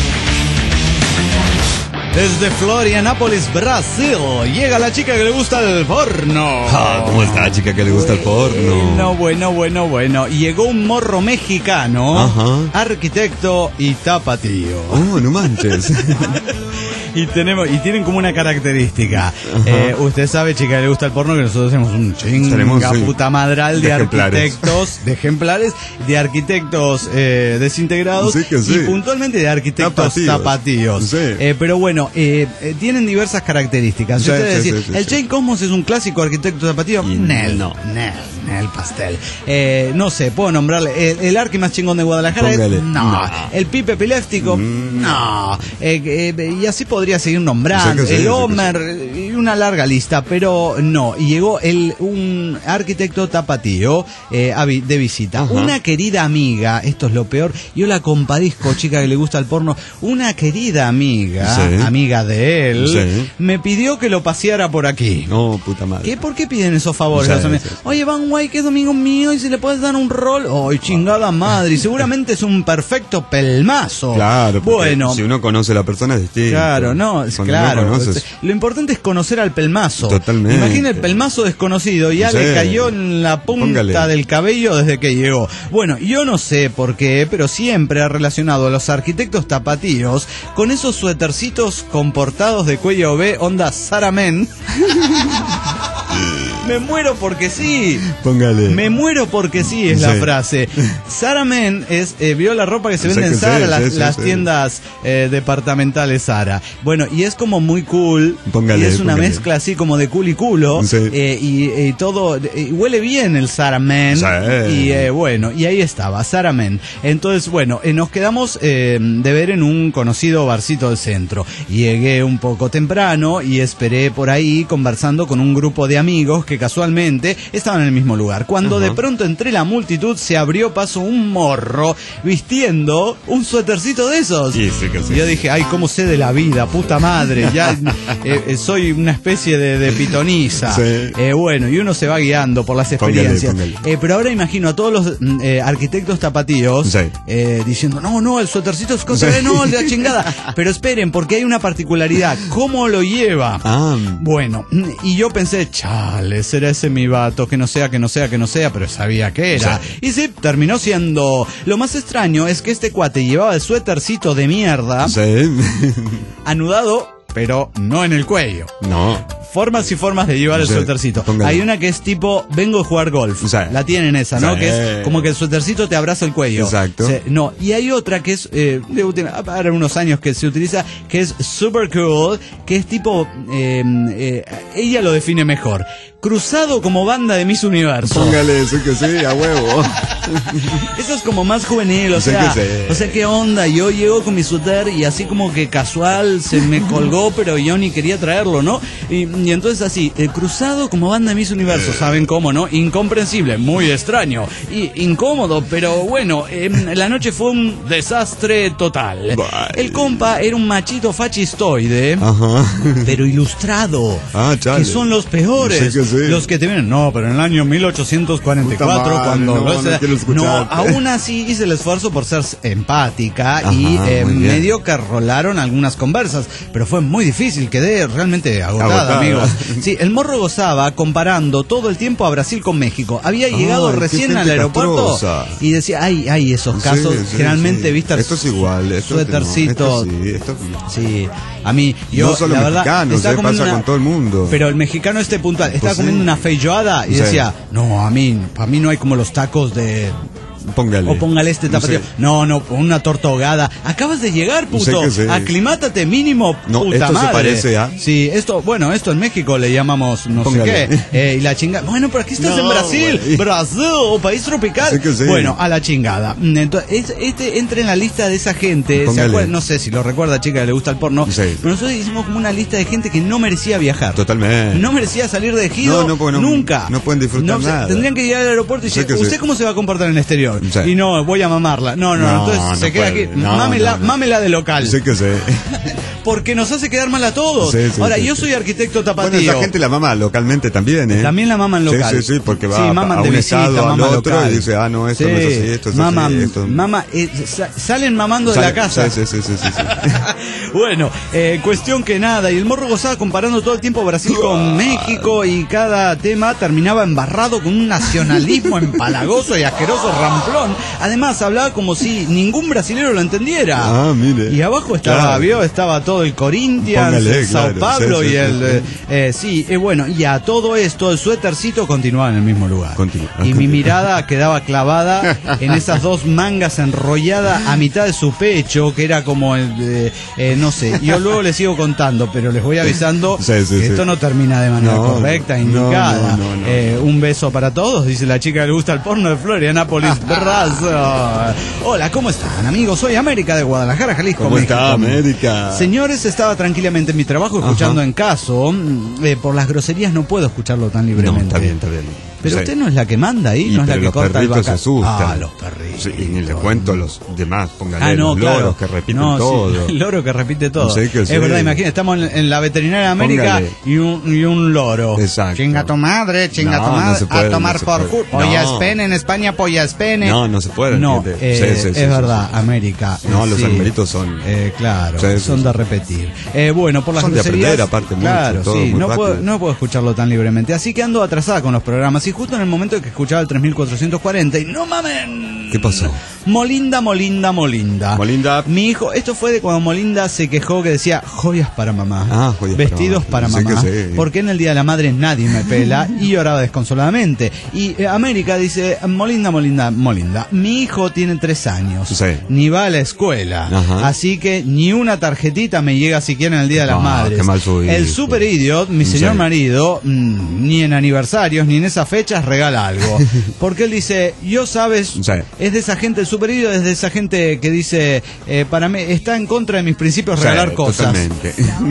Speaker 3: Desde Florianópolis, Brasil, llega la chica que le gusta el porno.
Speaker 4: Ah, ¿cómo está la chica que le gusta el porno?
Speaker 3: Bueno, bueno, bueno, bueno. Llegó un morro mexicano,
Speaker 4: Ajá.
Speaker 3: arquitecto y tapatío.
Speaker 4: Oh, no manches.
Speaker 3: Y tenemos y tienen como una característica. Eh, usted sabe, chica, que le gusta el porno, que nosotros tenemos un
Speaker 4: Tenemos,
Speaker 3: chinga
Speaker 4: sí,
Speaker 3: puta madral de,
Speaker 4: de ejemplares.
Speaker 3: arquitectos, de ejemplares, de arquitectos eh, desintegrados
Speaker 4: Sí que sí.
Speaker 3: y puntualmente de arquitectos
Speaker 4: Tapatíos.
Speaker 3: tapatíos.
Speaker 4: Sí.
Speaker 3: Eh, pero bueno, eh, eh, tienen diversas características. Si
Speaker 4: Sí,
Speaker 3: ustedes
Speaker 4: sí,
Speaker 3: decir,
Speaker 4: sí, sí,
Speaker 3: el
Speaker 4: sí.
Speaker 3: Jane Cosmos es un clásico arquitecto tapatío.
Speaker 4: Y
Speaker 3: Nel,
Speaker 4: no.
Speaker 3: Nel, Nel Pastel. Eh, no sé, puedo nombrarle el, el arqui más chingón de Guadalajara. es-
Speaker 4: Póngale.
Speaker 3: no.
Speaker 4: No.
Speaker 3: El Pipe Epiléptico.
Speaker 4: Mm.
Speaker 3: No. Eh, eh, y así podría seguir nombrando.
Speaker 4: Sí que sí, sí
Speaker 3: el
Speaker 4: que
Speaker 3: Homer y una larga lista, pero no. Y llegó el un arquitecto tapatío eh, a vi- de visita.
Speaker 4: Ajá.
Speaker 3: Una querida amiga, esto es lo peor, yo la compadezco, chica que le gusta el porno. Una querida amiga,
Speaker 4: Sí.
Speaker 3: amiga de él,
Speaker 4: Sí.
Speaker 3: me pidió que lo paseara por aquí.
Speaker 4: No, puta madre.
Speaker 3: ¿Qué? ¿Por qué piden esos favores?
Speaker 4: Sí,
Speaker 3: los amigos?
Speaker 4: sí, sí.
Speaker 3: Oye, Van Guay, que es domingo mío y si le puedes dar un rol. ¡Ay, chingada madre! Y seguramente es un perfecto pelmazo.
Speaker 4: Claro, porque
Speaker 3: bueno.
Speaker 4: si uno conoce a la persona es distinto.
Speaker 3: Claro, no, es
Speaker 4: Cuando
Speaker 3: claro.
Speaker 4: no conoces,
Speaker 3: Lo importante es conocer al pelmazo.
Speaker 4: Totalmente.
Speaker 3: Imagina el pelmazo desconocido, ya
Speaker 4: Sí.
Speaker 3: le cayó en la punta
Speaker 4: Póngale.
Speaker 3: del cabello desde que llegó. Bueno, yo no sé por qué, pero siempre ha relacionado a los arquitectos tapatíos con esos suétercitos comportados de cuello B, onda Sarah Men. Me muero porque sí.
Speaker 4: Póngale.
Speaker 3: Me muero porque sí es la
Speaker 4: Sí.
Speaker 3: frase. Sarah Men es, eh, vio la ropa que se
Speaker 4: Sí
Speaker 3: vende en
Speaker 4: que sí,
Speaker 3: Zara, las,
Speaker 4: sí, sí,
Speaker 3: las
Speaker 4: sí.
Speaker 3: tiendas eh, departamentales Zara. Bueno, y es como muy cool.
Speaker 4: Póngale,
Speaker 3: y es una
Speaker 4: póngale.
Speaker 3: mezcla así como de cool y culo.
Speaker 4: Sí.
Speaker 3: eh, y, y todo. Y huele bien el Sarah Men.
Speaker 4: Sí.
Speaker 3: Y eh, bueno, y ahí estaba, Sarah Men. Entonces, bueno, eh, nos quedamos eh, de ver en un conocido barcito del centro. Llegué un poco temprano y esperé por ahí conversando con un grupo de amigos que casualmente estaban en el mismo lugar. Cuando
Speaker 4: Ajá.
Speaker 3: de pronto entre la multitud se abrió paso un morro vistiendo un suétercito de esos.
Speaker 4: Sí, sí que sí.
Speaker 3: Y yo dije, ay, cómo sé de la vida, puta madre, ya eh, eh, soy una especie de, de pitoniza.
Speaker 4: Sí.
Speaker 3: Eh, bueno, y uno se va guiando por las
Speaker 4: Póngale,
Speaker 3: experiencias.
Speaker 4: póngale.
Speaker 3: Eh, pero ahora imagino a todos los mm, eh, arquitectos tapatíos
Speaker 4: Sí.
Speaker 3: eh, diciendo, no, no, el suétercito es cosa de no, el de la chingada. Pero esperen, porque hay una particularidad. ¿Cómo lo lleva?
Speaker 4: Ah,
Speaker 3: Bueno, mm, y yo pensé, chale, será ese mi vato, que no sea, que no sea, que no sea, pero sabía que era.
Speaker 4: Sí.
Speaker 3: Y sí, terminó siendo. Lo más extraño es que este cuate llevaba el suétercito de mierda
Speaker 4: sí.
Speaker 3: anudado, pero no en el cuello.
Speaker 4: No.
Speaker 3: Formas y formas de llevar el
Speaker 4: Sí,
Speaker 3: suétercito.
Speaker 4: póngale.
Speaker 3: Hay una que es tipo, vengo a jugar golf.
Speaker 4: Sí.
Speaker 3: La tienen esa, ¿no?
Speaker 4: Sí.
Speaker 3: Que es como que el suétercito te abraza el cuello.
Speaker 4: Exacto.
Speaker 3: Sí, no, y hay otra que es, eh, debo tener- para unos años que se utiliza, que es super cool, que es tipo, eh, eh, ella lo define mejor. cruzado como banda de Miss Universo.
Speaker 4: Póngale, sé que sí, a huevo.
Speaker 3: Eso es como más juvenil, o
Speaker 4: Sé
Speaker 3: sea,
Speaker 4: que sí.
Speaker 3: o sea, qué onda, yo llego con mi suéter y así como que casual se me colgó, pero yo ni quería traerlo, ¿no? Y, y entonces así, eh, cruzado como banda de Miss Universo, ¿saben cómo, no? Incomprensible, muy extraño y incómodo, pero bueno, eh, la noche fue un desastre total.
Speaker 4: Bye.
Speaker 3: El compa era un machito fachistoide,
Speaker 4: Ajá.
Speaker 3: pero ilustrado,
Speaker 4: Ah, chale.
Speaker 3: que son los peores,
Speaker 4: Sé que sí.
Speaker 3: los que te vienen, no, pero en el año mil ochocientos cuarenta y cuatro,
Speaker 4: Puta madre,
Speaker 3: cuando...
Speaker 4: no,
Speaker 3: o sea,
Speaker 4: no quiero
Speaker 3: no,
Speaker 4: escucharte.
Speaker 3: aún así hice el esfuerzo por ser empática.
Speaker 4: Ajá,
Speaker 3: y eh,
Speaker 4: muy bien.
Speaker 3: medio que rolaron algunas conversas, pero fue muy difícil, quedé realmente agotada,
Speaker 4: Agotada.
Speaker 3: amigos. Sí, el morro gozaba comparando todo el tiempo a Brasil con México. Había llegado
Speaker 4: Ay, qué
Speaker 3: recién
Speaker 4: gente
Speaker 3: al aeropuerto
Speaker 4: castrosa.
Speaker 3: y decía, ay, ay, esos casos,
Speaker 4: Sí, sí,
Speaker 3: generalmente,
Speaker 4: sí.
Speaker 3: viste,
Speaker 4: Esto es igual, esto
Speaker 3: suétercito.
Speaker 4: no, esto sí, esto-
Speaker 3: Sí, a mí, yo,
Speaker 4: No solo
Speaker 3: la verdad,
Speaker 4: mexicanos,
Speaker 3: estaba
Speaker 4: eh,
Speaker 3: comiendo
Speaker 4: pasa con todo el mundo.
Speaker 3: Pero el mexicano este puntual, estaba
Speaker 4: Pues sí.
Speaker 3: comiendo una feijoada y
Speaker 4: Sí.
Speaker 3: decía, no, a mí, para mí no hay como los tacos de...
Speaker 4: Póngale.
Speaker 3: O póngale este tapatío. No, no, una torta ahogada. Acabas de llegar, puto.
Speaker 4: Sé que sí.
Speaker 3: Aclimátate mínimo,
Speaker 4: No,
Speaker 3: puta
Speaker 4: esto se
Speaker 3: madre.
Speaker 4: parece a-
Speaker 3: Sí, esto, bueno, esto en México le llamamos no
Speaker 4: Póngale.
Speaker 3: sé qué. Eh, y la chingada. Bueno, pero aquí estás
Speaker 4: No,
Speaker 3: en Brasil.
Speaker 4: güey.
Speaker 3: Brasil, país tropical.
Speaker 4: Sé que sí.
Speaker 3: Bueno, a la chingada. Entonces, es- este entra en la lista de esa gente. ¿Se
Speaker 4: Póngale.
Speaker 3: acuerdan? No sé si lo recuerda, chica, que le gusta el porno.
Speaker 4: Sí.
Speaker 3: Pero nosotros hicimos como una lista de gente que no merecía viajar.
Speaker 4: Totalmente.
Speaker 3: No merecía salir de ejido
Speaker 4: No, no, porque no-
Speaker 3: nunca.
Speaker 4: no pueden disfrutar
Speaker 3: No, se-
Speaker 4: nada.
Speaker 3: Tendrían que llegar al aeropuerto y
Speaker 4: Sé
Speaker 3: decir,
Speaker 4: que sí.
Speaker 3: ¿usted cómo se va a comportar en el exterior?
Speaker 4: Sí.
Speaker 3: Y no, voy a mamarla. No, no,
Speaker 4: No,
Speaker 3: entonces
Speaker 4: no
Speaker 3: se queda
Speaker 4: puede.
Speaker 3: aquí.
Speaker 4: No,
Speaker 3: mámela,
Speaker 4: no, no.
Speaker 3: mámela de local.
Speaker 4: Sé que sé.
Speaker 3: Porque nos hace quedar mal a todos.
Speaker 4: Sí, sí,
Speaker 3: Ahora,
Speaker 4: sí,
Speaker 3: yo
Speaker 4: sí.
Speaker 3: soy arquitecto
Speaker 4: Bueno,
Speaker 3: tapatío.
Speaker 4: esa gente la mama localmente también, ¿eh?
Speaker 3: También la maman local.
Speaker 4: Sí, sí, sí, porque va
Speaker 3: Sí,
Speaker 4: a,
Speaker 3: maman
Speaker 4: a
Speaker 3: de
Speaker 4: un
Speaker 3: visita,
Speaker 4: estado al
Speaker 3: maman
Speaker 4: otro
Speaker 3: local.
Speaker 4: y dice, ah, no, esto
Speaker 3: Sí.
Speaker 4: no es así, esto es
Speaker 3: Maman,
Speaker 4: así. Esto...
Speaker 3: mama, eh, sa- salen mamando de
Speaker 4: Sale-
Speaker 3: la casa.
Speaker 4: Sí, sí, sí, sí, sí, sí.
Speaker 3: Bueno, eh, cuestión que nada, y el morro gozaba comparando todo el tiempo Brasil con México y cada tema terminaba embarrado con un nacionalismo empalagoso y asqueroso ramplón. Además, hablaba como si ningún brasilero lo entendiera.
Speaker 4: Ah, mire.
Speaker 3: Y abajo estaba,
Speaker 4: Claro.
Speaker 3: vio, estaba todo el Corinthians,
Speaker 4: Póngale,
Speaker 3: el Sao
Speaker 4: claro.
Speaker 3: Paulo
Speaker 4: Sí, sí,
Speaker 3: y el...
Speaker 4: sí,
Speaker 3: eh, eh, sí, eh, bueno, y a todo esto el suétercito continuaba en el mismo lugar.
Speaker 4: Continúa.
Speaker 3: Y mi mirada quedaba clavada en esas dos mangas enrolladas a mitad de su pecho, que era como el de, eh, no sé, yo luego les sigo contando, pero les voy avisando
Speaker 4: Sí, sí,
Speaker 3: que
Speaker 4: sí.
Speaker 3: esto no termina de manera
Speaker 4: No,
Speaker 3: correcta,
Speaker 4: no,
Speaker 3: indicada.
Speaker 4: no, no, no.
Speaker 3: Eh, un beso para todos, dice la chica que le gusta el porno de Florianápolis, Brazo. Hola, ¿cómo están, amigos? Soy América de Guadalajara, Jalisco,
Speaker 4: ¿Cómo
Speaker 3: México.
Speaker 4: está América?
Speaker 3: Señores, estaba tranquilamente en mi trabajo escuchando
Speaker 4: Ajá.
Speaker 3: en caso. Eh, por las groserías no puedo escucharlo tan
Speaker 4: No,
Speaker 3: libremente.
Speaker 4: está bien, está bien.
Speaker 3: Pero
Speaker 4: Sí.
Speaker 3: usted no es la que manda ahí,
Speaker 4: Y
Speaker 3: no es la
Speaker 4: pero
Speaker 3: que
Speaker 4: los
Speaker 3: corta el
Speaker 4: perritos se
Speaker 3: vaca.
Speaker 4: asustan.
Speaker 3: Ah, los perritos.
Speaker 4: Sí, y ni le cuento los demás, póngale
Speaker 3: Ah, no,
Speaker 4: los
Speaker 3: claro.
Speaker 4: loros que repiten
Speaker 3: No, sí,
Speaker 4: todo.
Speaker 3: el loro que repite todo.
Speaker 4: Sí, que
Speaker 3: es
Speaker 4: sí.
Speaker 3: verdad, imagínate, estamos en, en la veterinaria de América
Speaker 4: Póngale.
Speaker 3: y un, y un loro.
Speaker 4: Exacto.
Speaker 3: Chinga tu madre, chinga
Speaker 4: No,
Speaker 3: tu
Speaker 4: no
Speaker 3: madre.
Speaker 4: se puede,
Speaker 3: a tomar
Speaker 4: no se
Speaker 3: por
Speaker 4: puede.
Speaker 3: culo. Polla
Speaker 4: No.
Speaker 3: es pene en España, polla es pene.
Speaker 4: No, no se puede,
Speaker 3: No,
Speaker 4: gente.
Speaker 3: eh,
Speaker 4: Sí, sí, sí,
Speaker 3: es
Speaker 4: sí,
Speaker 3: verdad,
Speaker 4: sí.
Speaker 3: América.
Speaker 4: No,
Speaker 3: eh,
Speaker 4: los
Speaker 3: sí.
Speaker 4: animalitos son-
Speaker 3: Eh, claro,
Speaker 4: Sí, sí,
Speaker 3: son
Speaker 4: sí.
Speaker 3: de repetir. Eh, bueno, por las
Speaker 4: Son de
Speaker 3: groserías.
Speaker 4: aprender, aparte, mucho,
Speaker 3: Claro,
Speaker 4: todo
Speaker 3: sí,
Speaker 4: muy
Speaker 3: no puedo,
Speaker 4: rápido.
Speaker 3: no puedo escucharlo tan libremente. Así que ando atrasada con los programas. Y justo en el momento en que escuchaba el tres mil cuatrocientos cuarenta, y no mamen.
Speaker 4: ¿Qué pasó?
Speaker 3: Molinda, Molinda, Molinda.
Speaker 4: Molinda.
Speaker 3: Mi hijo, esto fue de cuando Molinda se quejó que decía joyas para mamá.
Speaker 4: Ah, joyas para
Speaker 3: Vestidos
Speaker 4: mamá.
Speaker 3: para
Speaker 4: Sí
Speaker 3: mamá.
Speaker 4: que sí.
Speaker 3: Porque en el Día de la Madre nadie me pela y lloraba desconsoladamente. Y eh, América dice, Molinda, Molinda, Molinda. Mi hijo tiene tres años.
Speaker 4: Sí.
Speaker 3: Ni va a la escuela.
Speaker 4: Ajá.
Speaker 3: Así que ni una tarjetita me llega siquiera en el Día de las
Speaker 4: Ah,
Speaker 3: Madres.
Speaker 4: qué mal su hijo.
Speaker 3: El super idiot, mi señor
Speaker 4: Sí.
Speaker 3: marido, mmm, ni en aniversarios ni en esas fechas regala algo. Porque él dice, yo sabes,
Speaker 4: Sí.
Speaker 3: es de esa gente, el super idiot es de esa gente que dice, eh, para mí está en contra de mis principios regalar
Speaker 4: Sí,
Speaker 3: cosas.
Speaker 4: Totalmente.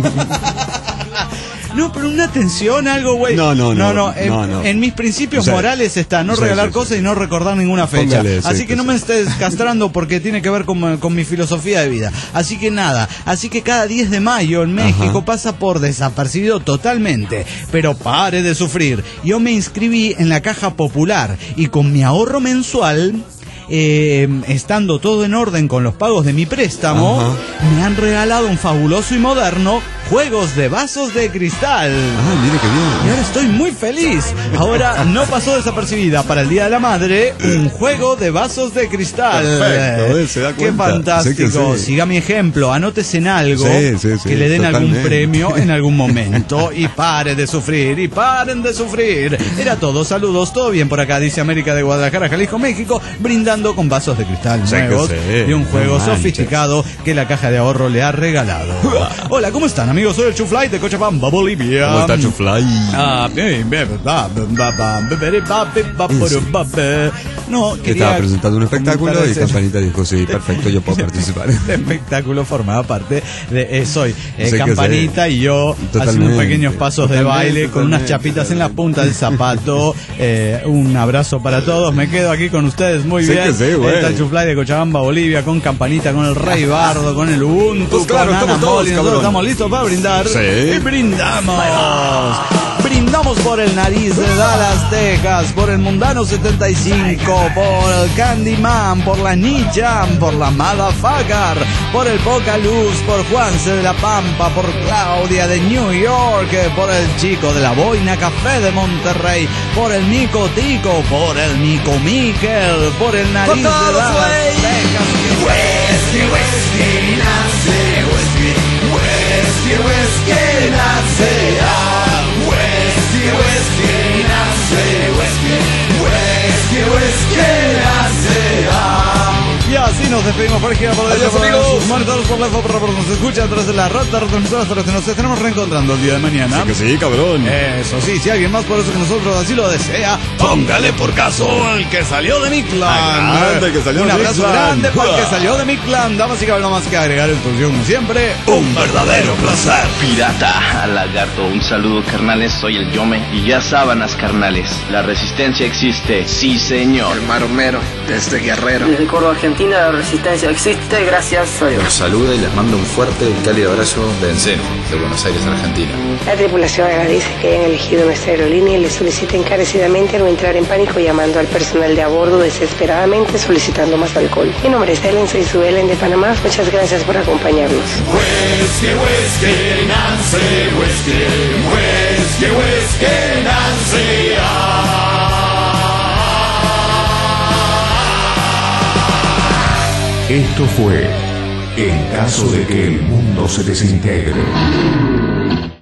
Speaker 3: No, pero una atención, algo, güey.
Speaker 4: No, no, no,
Speaker 3: no, en,
Speaker 4: no, no.
Speaker 3: en mis principios
Speaker 4: Sí.
Speaker 3: morales está no
Speaker 4: Sí,
Speaker 3: regalar
Speaker 4: sí, sí.
Speaker 3: cosas y no recordar ninguna fecha.
Speaker 4: Póngale, sí,
Speaker 3: Así
Speaker 4: sí,
Speaker 3: que no
Speaker 4: sí.
Speaker 3: me estés castrando porque tiene que ver con, con mi filosofía de vida. Así que nada, así que cada diez de mayo en México
Speaker 4: Ajá.
Speaker 3: pasa por desapercibido totalmente. Pero pare de sufrir. Yo me inscribí en la Caja Popular y con mi ahorro mensual... Eh, estando todo en orden con los pagos de mi préstamo,
Speaker 4: Ajá.
Speaker 3: me han regalado un fabuloso y moderno juegos de vasos de cristal.
Speaker 4: Ah, mire qué
Speaker 3: Y
Speaker 4: bien.
Speaker 3: ahora estoy muy feliz. Ahora no pasó desapercibida para el Día de la Madre un juego de vasos de cristal.
Speaker 4: Perfecto, ¿eh? Se da
Speaker 3: Qué
Speaker 4: cuenta.
Speaker 3: fantástico.
Speaker 4: Sí que sí.
Speaker 3: Siga mi ejemplo, anótese en algo
Speaker 4: Sí, sí, sí,
Speaker 3: que le den algún
Speaker 4: totalmente.
Speaker 3: premio en algún momento y pare de sufrir y paren de sufrir. Era todo, saludos, todo bien por acá, dice América de Guadalajara, Jalisco, México, brindando con vasos de cristal
Speaker 4: Sí que
Speaker 3: nuevos
Speaker 4: sí,
Speaker 3: de un juego
Speaker 4: no manches.
Speaker 3: sofisticado que la Caja de Ahorro le ha regalado. Hola, ¿cómo están, amigos, soy el Chuflay de Cochabamba, Bolivia.
Speaker 4: ¿Cómo está Chuflay?
Speaker 3: Ah, bien, bien, va, va, va, va, no,
Speaker 4: Que
Speaker 3: quería
Speaker 4: estaba presentando un espectáculo y
Speaker 3: comentar ese-
Speaker 4: Campanita dijo, sí, perfecto, yo puedo participar.
Speaker 3: El espectáculo formaba parte de eh, soy eh,
Speaker 4: Sé que
Speaker 3: Campanita
Speaker 4: sé.
Speaker 3: y yo
Speaker 4: Totalmente,
Speaker 3: haciendo pequeños pasos de
Speaker 4: totalmente,
Speaker 3: baile con unas
Speaker 4: totalmente,
Speaker 3: chapitas en la
Speaker 4: totalmente.
Speaker 3: punta del zapato. Eh, un abrazo para todos. Me quedo aquí con ustedes muy
Speaker 4: Sé
Speaker 3: bien.
Speaker 4: que sé, güey.
Speaker 3: Está el Chuflay de Cochabamba, Bolivia, con Campanita, con el Rey Bardo, con el Ubuntu,
Speaker 4: Pues claro,
Speaker 3: con Ana
Speaker 4: estamos todos,
Speaker 3: Moli. Nosotros
Speaker 4: cabrón.
Speaker 3: estamos listos para brindar.
Speaker 4: Sí.
Speaker 3: Y brindamos. Brindamos por el Nariz de Dallas, Texas, por el Mundano setenta y cinco, por el Candyman, por la Nichan, por la Motherfucker, por el Poca Luz, por Juanse de la Pampa, por Claudia de New York, eh, por el Chico de la Boina Café de Monterrey, por el Nico Tico, por el Nico Miquel, por el Nariz de Dallas, Texas.
Speaker 5: Whisky, whisky, nace, whisky, whisky, whisky, nace, ah, whisky, whisky, nace, whisky, whisky, whisky, nace, ah.
Speaker 3: Y así nos despedimos por aquí, por
Speaker 4: Adiós,
Speaker 3: por
Speaker 4: amigos.
Speaker 3: sus monitores, por la por, por, por nos escucha a través de la rata retransmisora, hasta que nos estaremos reencontrando el día de mañana.
Speaker 4: Que sí, cabrón.
Speaker 3: Eso sí, si alguien más por eso que nosotros así lo desea, póngale por caso el que salió de mi clan.
Speaker 4: Ah, grande, el que salió
Speaker 3: Un
Speaker 4: de mi
Speaker 3: abrazo
Speaker 4: clan.
Speaker 3: grande para el que
Speaker 4: Uah.
Speaker 3: salió de mi clan. Damas y caballeros, no más que agregar en función, como siempre, un verdadero placer.
Speaker 8: Pirata, lagarto, un saludo carnales, soy el Yome y ya sábanas carnales, la resistencia existe, sí señor.
Speaker 9: El Maromero, desde Guerrero.
Speaker 10: Desde Córdoba, Argentina, la resistencia existe, gracias a Dios.
Speaker 9: Los saluda y les mando un fuerte y cálido abrazo de Enceno, de Buenos Aires, Argentina.
Speaker 11: La tripulación agradece que hayan elegido nuestra aerolínea y le solicita encarecidamente no entrar en pánico llamando al personal de a bordo desesperadamente solicitando más alcohol. Mi nombre es Ellen, soy su Ellen de Panamá. Muchas gracias por acompañarnos.
Speaker 5: Whisky, whisky, Nancy, whisky, whisky, whisky, Nancy, ah.
Speaker 2: Esto fue En caso de que el mundo se desintegre.